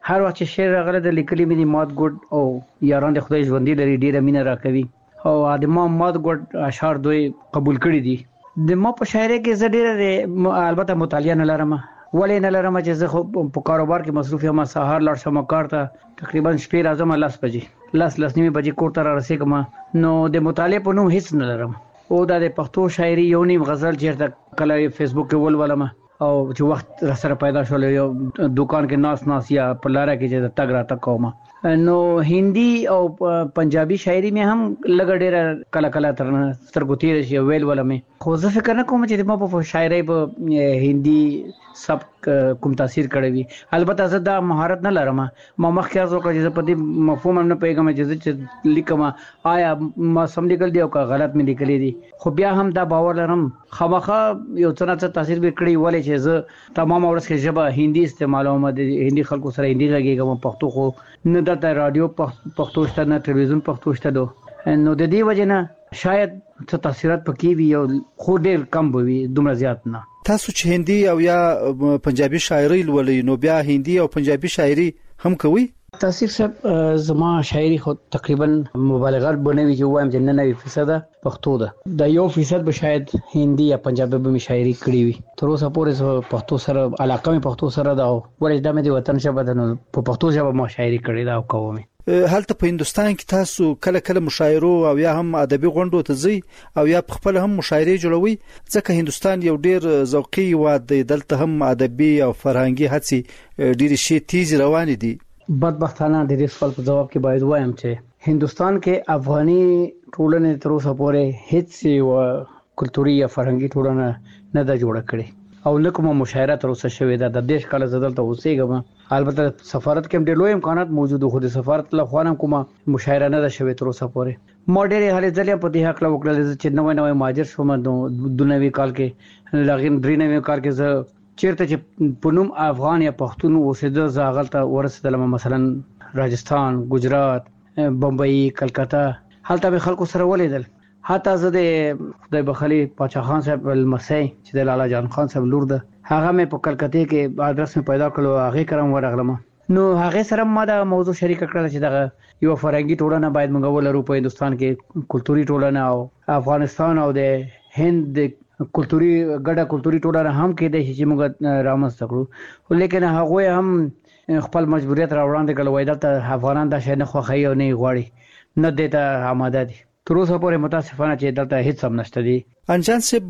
هر وخت چې شعر راغله د لیکلي مې مات ګډ او یاران د خدای ژوندۍ لري ډیره مینه راکوي او د ما مات ګډ اشعار دوی قبول کړي دي د ما په شاعرۍ کې زه ډیره البته مطالعه نه لرم ولې نه لرم چې زه خو په کاروبار کې مصروف یم سهار لاړ شم کار ته تقریبا شپې راځم لاس بجې لاس لاس نیمه بجې کور ته را رسېږم نو د مطالعه په نوم هیڅ نه لرم او د پښتو شاعري یو نیم غزل چیرته کله فیسبوک کې ولولم او چې وخت را سره پیدا شول یو دکان کې ناس ناس یا په لاره کې چې تګ را تک کوم نو هندي او پنجابي شاعري مې هم لګ ډېر کله کله تر سترګو تیر شي ویل ولمه خو زه فکر نه کوم چې ما په شاعري په هندي سب کوم تاثیر کړی وي البته زه دا مهارت نه لرم ما مخکې ازو کړی چې په دې مفهوم نه پیګم چې لیکم آیا ما سم لیکل دی او که غلط مې لیکلی دي خو بیا هم دا باور لرم خامخا یو څه نه څه تاثیر به کړی ولې چې زه تمام ورځ کې ژبه هندي استعمالوم د هندي خلکو سره هندي لګیږم پښتو خو نه د رادیو پښتو شته نه ټلویزیون پښتو شته دو نو د دې وجه نه شاید څه تاثیرات پکې وي او خو ډېر کم وي دومره زیات نه تاسو چې هندي او یا پنجابي شاعري لولئ نو بیا هندي او پنجابي شاعري هم کوي تاثیر صاحب زما شاعري خو تقریبا مبالغه بنوي چې وایم چې نننوي فیصد پښتو ده د یو فیصد به شاید هندي یا پنجابي به شاعري کړی وي تر اوسه پورې پښتو سره علاقه مې پښتو سره ده او ولې د مې وطن ژبه ده نو په پښتو ژبه ما شاعري کړې ده او کوم هلته په هندستان کې تاسو کله کله مشاعرو او یا هم ادبي غونډو ته ځئ او یا خپل هم مشاعرې جوړوي ځکه هندستان یو ډیر ذوقي هیواد دی دلته هم ادبي او فرهنګي هڅې ډیر شي تیز روان دي بدبختانه د دې سوال په جواب کې باید وایم چې هندستان کې افغاني ټولنې تر اوسه پورې هیڅ یو کلتوري یا فرهنګي ټولنه نه ده جوړه کړې او لکه مشاعره تر اوسه شوې ده د دیش کال زدل ته اوسېږم البته سفارت کې هم ډېر لوی امکانات موجود خو د سفارت له خوا هم کومه مشاعره نه ده شوې تر اوسه پورې ما ډېرې هلې ځلې په دې هکله وکړلې چې نوی نوی مهاجر شوم دوه نوي کال کې لغین درې نوي کال کې زه چیرته چې په نوم افغان یا پښتون اوسېده زه هغلته ورسېدلم مثلا راجستان ګجرات بمبئی کلکته هلته به خلکو سره ولیدل حتی زه د خدای بخلي پاچا خان صاحب المسی چې د لالا جان خان صاحب لور ده هغه مې په کلکته کې ادرس مې پیدا کړو هغه کرم ورغلم نو هغه سره ما دا موضوع شریک کړل چې دا یو فرهنګي ټولنه باید موږ ولرو په هندستان کې کلتوري ټولنه او افغانستان او د هند کلتوري ګډه کلتوري ټولنه هم کې د چې موږ رامنځته کړو لیکن هغه هم خپل مجبوریت راوړاندې کړل وای دا افغانان دا شي نه خوښي او نه غواړي نه دیته آماده دي تر اوسه پورې متاسفانه چې دلته هیڅ هم نشته دي انجان صاحب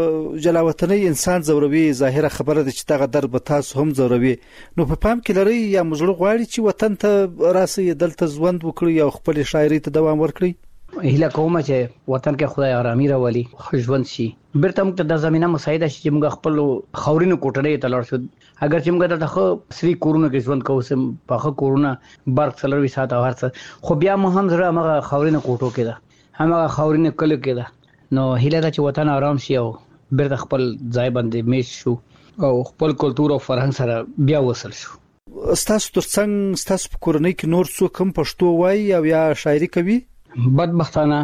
جلاوطنۍ انسان زوروي ظاهره خبره ده چې دغه در به تاسو هم زوروي نو په پام کې لري یا مزړه غواړي چې وطن ته راسي دلته ژوند وکړي او خپل شاعري ته دوام ورکړي هیله کوم چې وطن کې خدای آرامي راولي خوشبند شي برته موږ ته د زمينه مساعده شي چې موږ خپل خورینو کوټړې ته لاړ شو اگر چې موږ دلته خو سری کورونه کې ژوند کوو سم په کورونه برق سلوي ساعت او هرڅ خو بیا مو هم زړه موږ خورینو کوټو کې ده همغه خاورینه کله کې ده نو هیله ده چې وطن آرام شي او بیرته خپل ځای باندې میش شو او خپل کلتور او فرهنګ سره بیا وصل شو ستاسو ترڅنګ ستاسو په کورنۍ کې نور څوک هم پښتو وایي او یا شاعري کوي بدبختانه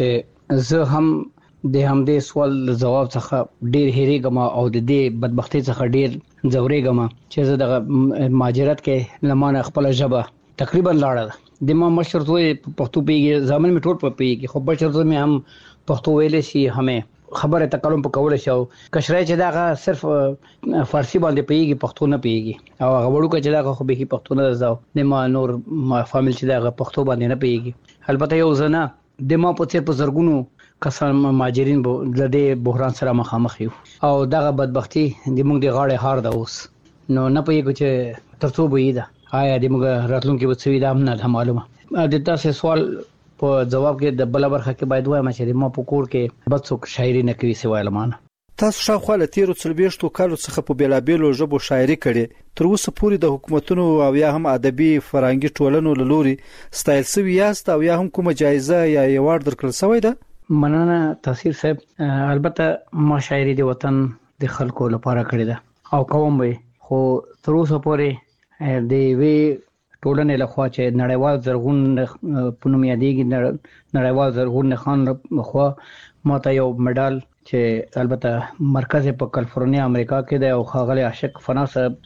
چې زه هم د همدې سوال جواب څخه ډیر هېریږم او د دې بدبختی څخه ډیر ځورېږم چې زه د مهاجرت کې لمانه خپل ژبه تقریبا لاړه د ما مشر دوی پښتو پیږي ځامن می ټول په پیږي خو بشر دوی می هم پښتو ویلې شي همه خبره تکلم په کول شو کشرای چې داغه صرف فارسی باندې پیږي پښتو نه پیږي او هغه وړو چې داغه خو به پښتو نه زاو د ما نور ما فامیل چې داغه پښتو باندې نه پیږي البته یو زنه د ما په څیر په زرګونو کسان مهاجرین به د دې بحران سره مخامخ یو او دغه بدبختی د موږ د غاړې هار ده اوس نو نه پیږي چې ترڅو به یې آیا د موږ راتلونکي وڅوي دا هم نه معلومه د تاسو سوال په جواب کې د بل برخه کې باید وایم چې ما په کور کې بد څوک شاعري نه کوي سوای لمانه تاسو شاوخوا له تیرو څلوېښتو کالو څخه په بیلابېلو ژبو شاعري کړې تر اوسه پورې د حکومتونو او یا هم ادبي فرهنګي ټولنو له لوري ستایل شوی یاست او یا هم کومه جایزه یا ایوارډ درکړل شوی ده مننه تاثیر صاحب البته ما شاعري د وطن د خلکو لپاره کړې ده او کوم به خو تر اوسه پورې د وی ټولنې له خوا چې نړیوال زرغون پونم یادېږي نړیوال زرغون خان خو ماته یو مډال چې البته مرکز په کالیفورنیا امریکا کې دی او خاغلی عاشق فنا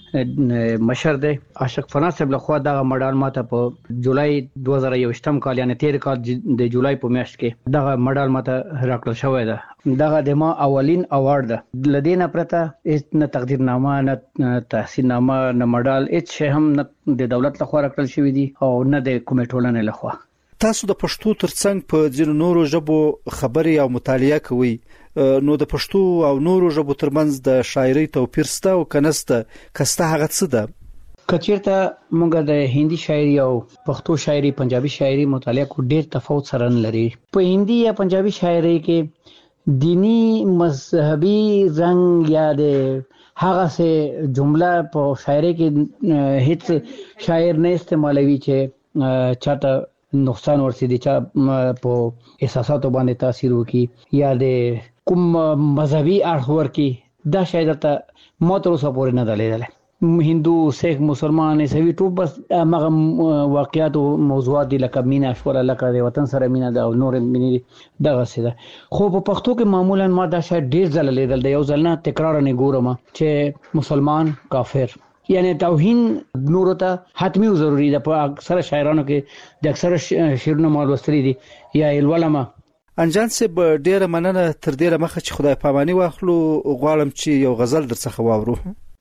صاحب مشر دی. عاشق فنا صاحب له خوا دغه مډال ماته په جولای دوه هزار یوویشتم کال یعنی تیر کال د جولای په میاشت کې دغه مډال ماته راکړل شوی دی. دغه د ما اولین اوارد ده. لدینه پرته هیڅ نه تقدیرنامه نه تحسیننامه نه مډال هیڅ شی هم نه د دولت لخوا راکړل شوی دی او نه د کومې ټولنې لخوا. تاسو د پښتو ترڅنګ په ځینو نورو ژبو خبرې او مطالعه کوئ، نو د پښتو او نورو ژبو ترمنځ د شاعرۍ توپیر شته او کنهسته کسته هغه څه ده؟ کچیرته موږ د هندي شاعري او پښتو شاعري پنجابي شاعري مطالعه کو ډیر تفاوت سره لري. په هندي یا پنجابي شاعري کې دینی مذهبي رنگ یا د هغه سه جمله په شاعري کې هیڅ شاعر نه استعمالوي چې چاته نقصان ورسېږي، چا په احساساتو باندې تاثیر وکړي یا د کوم مذهبي اړخ ورکړي. دا شاید ته ما تر اوسه پورې نه ده لیدلی. هندو، سیخ، مسلمان، عیسوي ټول بس هغه واقعیات او موضوعات دي لکه مینا شوله، لکه د وطن سره مینا ده او نور مینې دغه څه ده. خو په پښتو کې معمولا ما دا شاید ډیر ځله لیدل دی، یو ځل نه تکرار نه ګورم چې مسلمان کافر یعنی توهین نورو ته حتمی او ضروری ده. په اکثر شاعرانو کې د اکثر شعرونو مال وستري دي یا الولما. انجان صاحب ډیره مننه، تر ډیره مخه چې خدای پاماني واخلو غواړم چې یو غزل درڅخه واورو.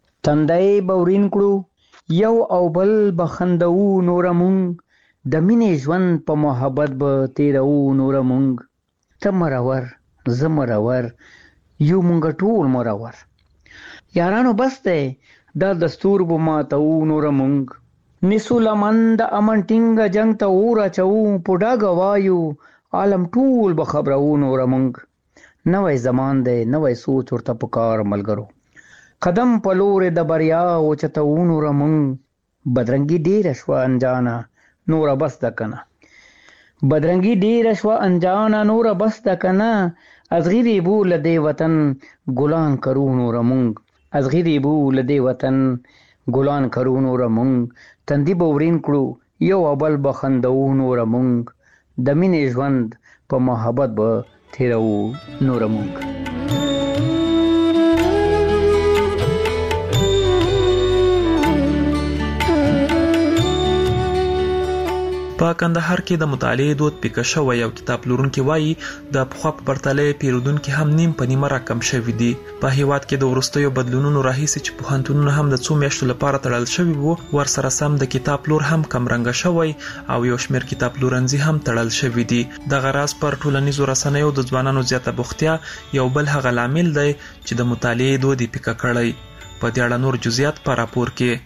تندای بورین کړو یو او بل بخندو نور مونږ د مینې ژوند په محبت به تیرو نور مونږ ته مرور زه مرور یو مونږ ټول مرور یارانو بس ته دا دستور بو ماتو نور مونږ نسو لمن د امن ټینګ جنگ ته اور اچو پډا غوایو عالم ټول به خبرو نور مونږ نوې زمان دی نوې سوچ ورته پکار ملګرو قدم پلور د بریا او چته نور مونږ بدرنګي ډیر شو انجانا نور بس د کنه بدرنګي ډیر شو انجانا نور بس د کنه ازغری بو لدی وطن ګلان کرو نور مونږ ازغری بو لدی وطن ګلان کرو نور مونږ تندی بورین کړو یو بل بخندو نور مونږ د مینې ژوند په محبت به تیرو نور مونږ. په کندهار کې د مطالعې دود پیکه شوی او کتاب پلورونکي وایي د پخوا په پرتله پیرودونکي هم نیم په نیمه راکم شوي دي. په هیواد کې د وروستیو بدلونونو راهیسې چې پوهنتونونه هم د څو میاشتو لپاره تړل شوي وو، ورسره سم د کتاب پلور هم کمرنګه شوی او یو شمېر کتاب پلورنځي هم تړل شوي دي. دغه راز پر ټولنیزو رسنیو د ځوانانو زیاته بوختیا یو بل هغه لامل دی چې د مطالعې دود یې پیکه کړی. په دې اړه نور جزئیات په راپور کې.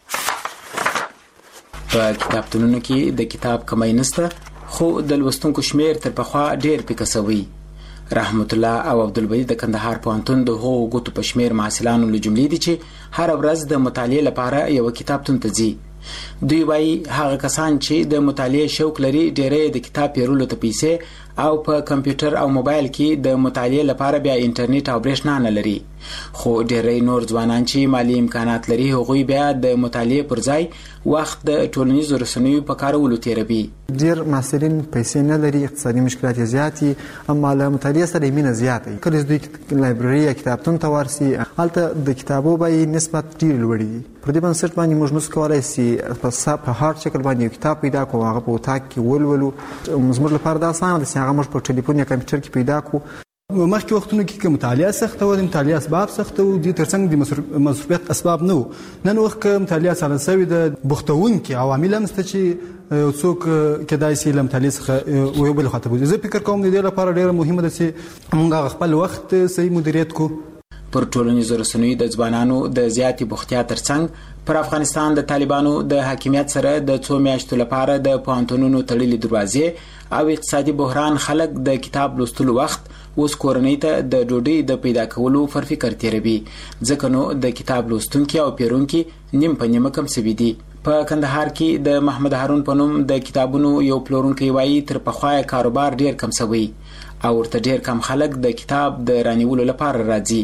په کتابتونونو کې د کتاب کمی نشته، خو د لوستونکو شمیر تر پخوا ډیر پیکه شوی. رحمت الله او عبدالبدی د کندهار پوهنتون د هغو ګوتو په شمیر محصلانو له جملې دي چې هر ورځ د مطالعې لپاره یو کتابتون ته ځي. دوی وایي هغه کسان چې د مطالعې شوق لري ډېری د کتاب پیرلو ته پیسې او په کمپیوټر او موبایل کې د مطالعې لپاره بیا انټرنیټ او برېښنا نه لري. خو ډېری نور ځوانان چې مالی امکانات لري هغوی بیا د مطالعې پر ځای وخت د ټولنیزو رسنیو په کارولو تیروي. ډېر محصلین پیسې نه لري، اقتصادي مشکلات یې زیات دي، اما له مطالعې سره یې مینه زیاته وي. کله چې دوی لایبرري یا کتابتون ته ورسي هلته د کتابو بیې نسبت ډېرې لوړې دي. پر دې بنسټ باندې موږ نسو کولی سي په هارډ شکل باندې یو کتاب پیدا کړو، هغه په اتاق کې ولولو. زموږ لپاره دا اسانه ده چې هغه موږ په ټلیفون یا کمپیوټر کې پیدا کړو. مخکې وختونو کې که مطالعه سخته وه، د مطالعې اسباب سخته وو، دې تر څنګ د مصروفیت اسباب نه وو. نن وخت که مطالعه ساده سوې ده، بوختونکي عوامل هم شته چې یو څوک کیدای شي له مطالعې څخه یو بل خواته بوځي. زه فکر کوم د دې لپاره ډېره مهمه ده چې موږ هغه خپل وخت صحیح مدیریت کړو. پر ټولنیزو رسنیو د ځوانانو د زیاتې بوختیا ترڅنګ پر افغانستان د طالبانو د حاکمیت سره د څو میاشتو لپاره د پوهنتونونو تړلې دروازې او اقتصادي بحران خلک د کتاب لوستلو وخت اوس کورنۍ ته د ډوډۍ د پیدا کولو پر فکر تیروي، ځکه نو د کتاب لوستونکي او پیرونکي نیم په نیمه کم سوي دي. په کندهار کې د محمد هارون په نوم د کتابونو یو پلورونکی وایي تر پخوا کاروبار ډیر کم سوی او ورته ډیر کم خلک د کتاب د رانیولو لپاره راځي.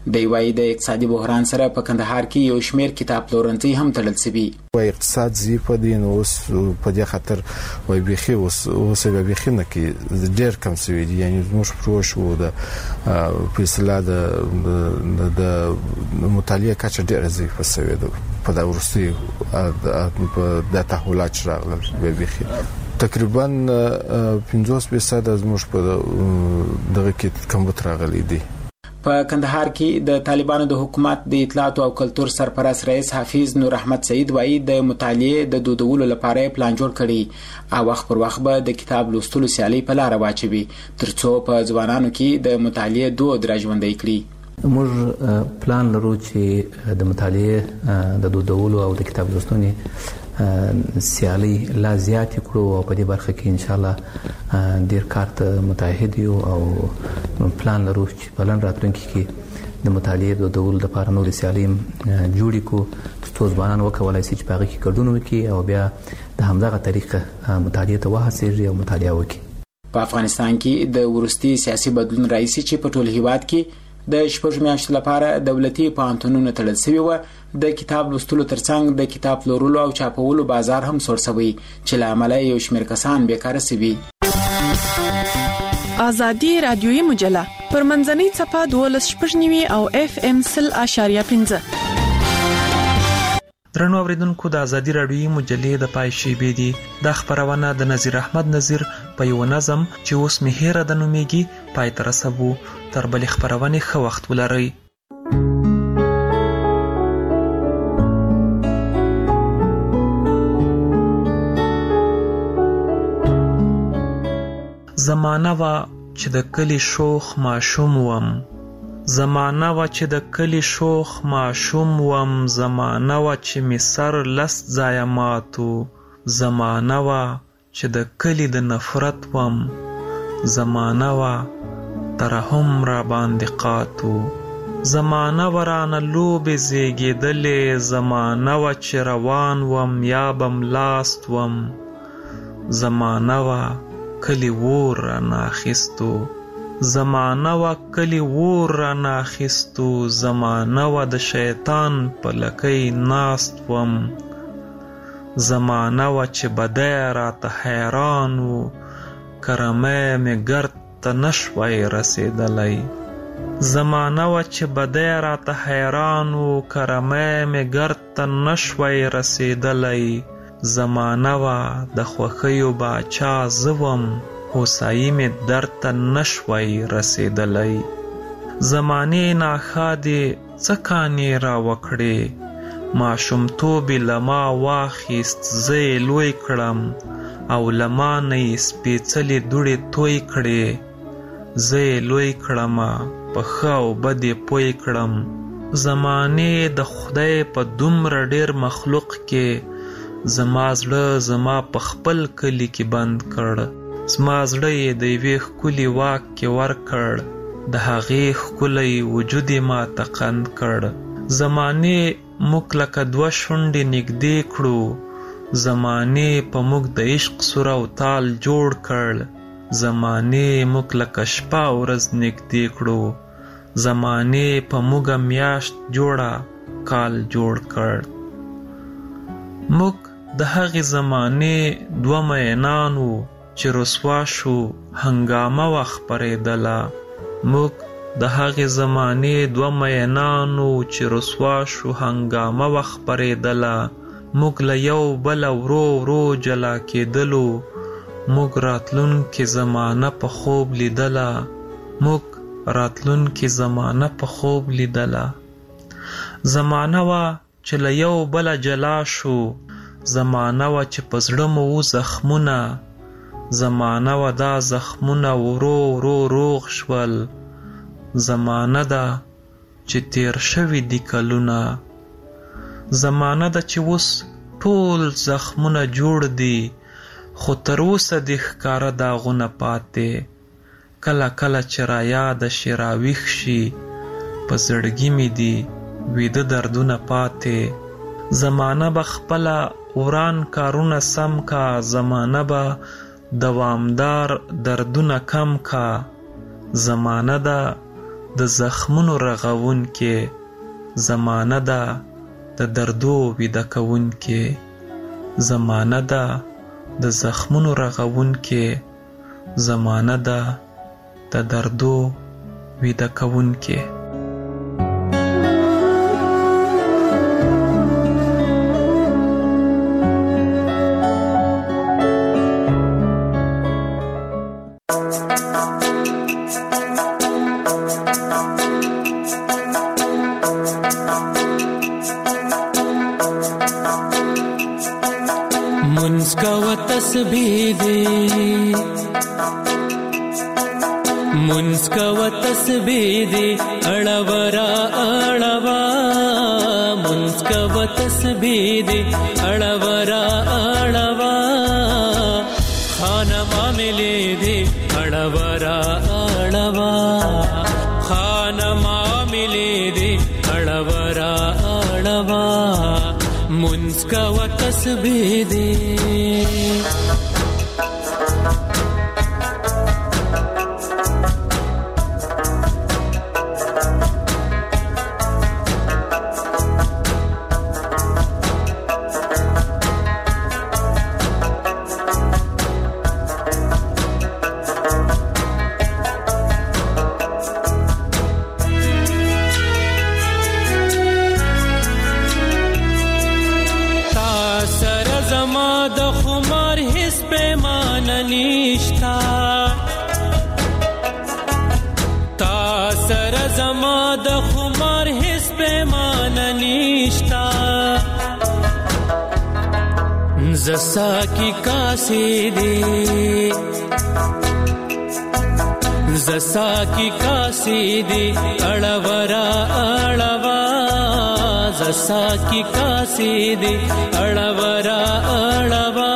د وای د اقتصادي بحران سره په کندهار کې یو شمیر کتاب پلورنځي هم تړل شوي. وای اقتصاد زی په دین اوس په دې خاطر وای بيخي اوس اوس به بيخي نه کې ډېر کم شوی دي. یعنی موږ پروش وو د په اصطلاح د د مطالعه کچه ډېر زی په شوی ده په دا ورسي د تحولات راغلل به بيخي تقریبا پنځوس فیصد از موږ په دغه کې کمبود راغلي دي. په کندهار کې د طالبانو د حکومت د اطلاعات او کلتور سرپرست رئیس حافظ نور احمد سعید وایي د مطالعې د دودولو لپاره پلان جوړ کړي او وخت پر وخت به د کتاب لوستلو سیالي په لار واچوي ترڅو په ځوانانو کې د مطالعې دود راژوندی کړي. موږ پلان لرو چې د مطالعې د دودولو او د کتاب لوستنې سیالي لا زیات کړو او په دې برخه کې ان شاء الله ډیر کار ته متعهد یو او پلان لرو چې په لن راتلونکي کې د مطالعې د دول لپاره نور سیالي جوړې کو ترڅو ځوانان وکولای شي چې په هغه کې ګډون وکړي او بیا د همدغه طریقه مطالعې ته وهڅېږي او مطالعه وکړي. په افغانستان کې د ورستي سیاسي بدلون رئیس چې په ټول هیواد کې د شپږ میاشتو لپاره دولتي پوهنتونونه تړل شوي وو د کتاب لوستلو ترڅنګ د کتاب پلورلو او چاپولو بازار هم سوړ شوی چې له امله یو شمېر کسان بیکاره شوي. ازادي رادیوي مجله پر منځنۍ صفحه دولس شپږ نیوي او اف ام سل اشاریه پنځه. درنو اوریدونکو د ازادي رادیوي مجلې د پای شیبې دي د خبرونه د نذیر احمد نذیر په یو نظم چې اوس مهیره د نومیږي پای تر سبو تر بل خبرونه خو وخت ولري. زمانہ وا چې د کلی شوخ ماشوم وم زمانہ وا چې د کلی شوخ ماشوم وم زمانہ وا چې می سر لس ځایماتو زمانہ وا چې د کلی د نفرت وم زمانہ وا ترحم را باندې قاتو زمانہ ورانه لوبې زیږېدلې زمانہ وا چې روان وم یا بم لاست وم زمانہ وا کلی ور را ناخستو زمانہ وا کلی ور را ناخستو زمانہ وا د شیطان په لکۍ ناست وم زمانہ وا چې بدی راته حیران و کرمی مې ګرد ته نشوی رسېدلی زمانہ وا چې بدی راته حیران و کرمی مې ګرد ته نشوی رسېدلی زمانہ وا د خوښیو باچا زوم هوسایي مې درته نشوی رسېدلی زمانې ناښادې څه کانې را وکړې ماشومتوبې له ما واخیست زه یې لوی کړم او له ما نه یې سپېڅلې دوړې توی کړې زه یې لوی کړمه په ښه او بد یې پوی کړم زمانې د خدای په دومره ډېر مخلوق کې زما زړه زما په خپل کلی کې بند کړ زما زړه یې د یوې ښکلي واک کې ورکړ د هغې ښکلی وجود یې ماته قند کړ زمانې موږ لکه دوه شونډې نږدې کړو زمانې په موږ د عشق سور او تال جوړ کړ زمانې موږ لکه شپه ورځ نږدې کړو زمانې په موږ میاشت جوړه کال جوړ کړ موږ د هغې زمانې دوه مینان وو چې رسوا شو هنګامه وه خپرېدله موږ د هغې زمانې دوه مینان وو چې رسوا شو هنګامه وه خپرېدله موږ له یو بله ورو ورو جلا کېدلو موږ راتلونکې زمانه په خوب لیدله موږ راتلونکې زمانه په خوب لیدله زمانه وه چې له یو بله جلا شو زمانہ وا چې په زړه مو و زخمونه زمانہ وا دا زخمونه ورو ورو روغ شول زمانہ دا چې تیر شوي دي کلونه زمانہ دا چې اوس ټول زخمونه جوړ دي خو تر اوسه دې ښکاره داغونه پاتې کله کله چې را یاده شي راویښ شي په زړګي مې دي ویده دردونه پاتې زمانہ به خپله وران کارونه سم کا زمانہ به دوامدار دردونه کم کا زمانہ ده د زخمونو رغون کې زمانه ده د دردو ویده کون کې زمانه ده د زخمونو رغون کې زمانه ده د دردو ویده کون کې تسبیح دی منس کا تسبیح دی اڑورا اڑوا منس کا تسبیح دی اڑورا اڑوا خانہ معاملے دی اڑورا اڑوا خانہ معاملے دی اڑورا اڑوا منس کا تسبیح دی زسا کی کاسی دی زسا کی کاسی دی اڑورا اڑوا زسا کی کاسی دی اڑورا اڑوا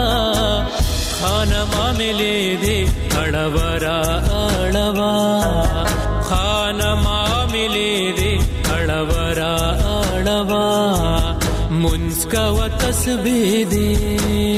خانہ معاملے دی اڑورا اڑوا خانہ معاملے دی اڑورا اڑوا منس کا و تسبیح دی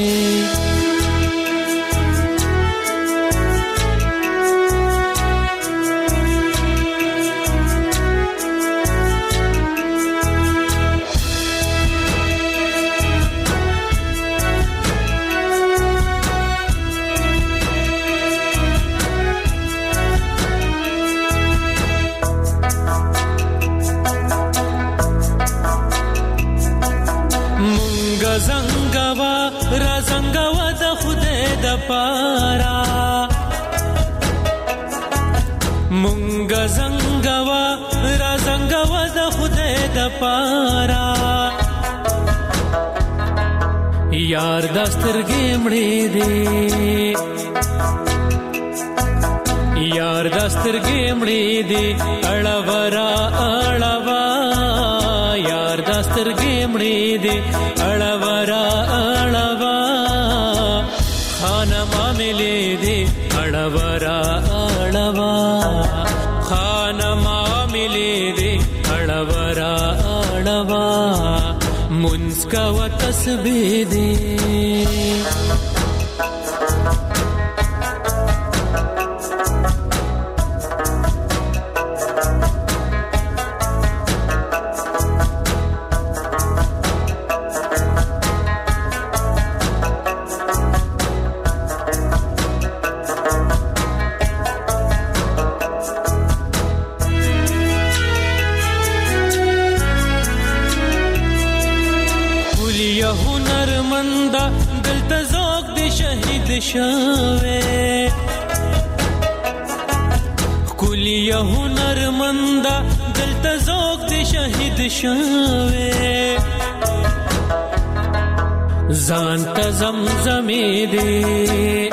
زنگوا را زنگوا د خدای د پارا مونږ زنگوا را زنگوا د خدای د پارا یار دسترګې مړې دي یار دسترګې مړې دي اړورا اړوا یار دسترګې مړې دي اڑورا اڑوا خانہ معاملے دی اڑورا اڑوا خانہ معاملے دی اڑورا اڑوا منس کا و تسبیح دی شوه کلی هنرمند دلته ذوق دی شهید شوه ځان ته زمزمې دی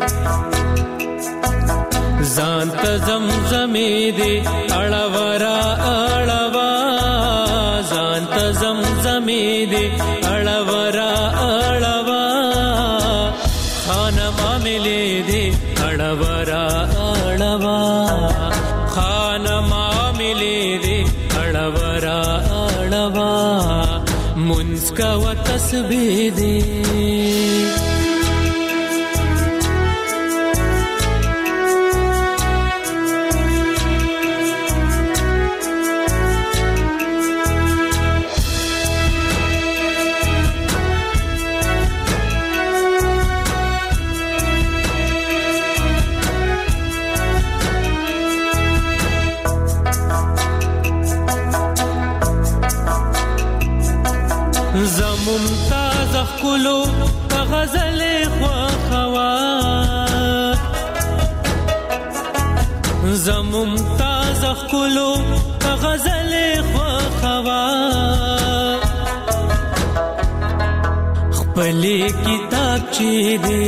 ځان ته زمزمې دی اړورا اړوا ځان ته زمزمې دی اړورا اړوا خانہ معاملے دی اڑورا اڑوا خانہ معاملے دی اڑورا اڑوا منس کا و تسبیح دی زممتاز خلو غزل خوخوا زممتاز خلو غزل خوخوا خپلی کتاب چی دی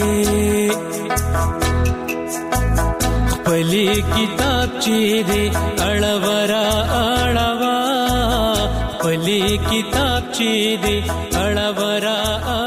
خپلی کتاب چی دی اړورا اړوا خپلی کتاب چی دی اړورا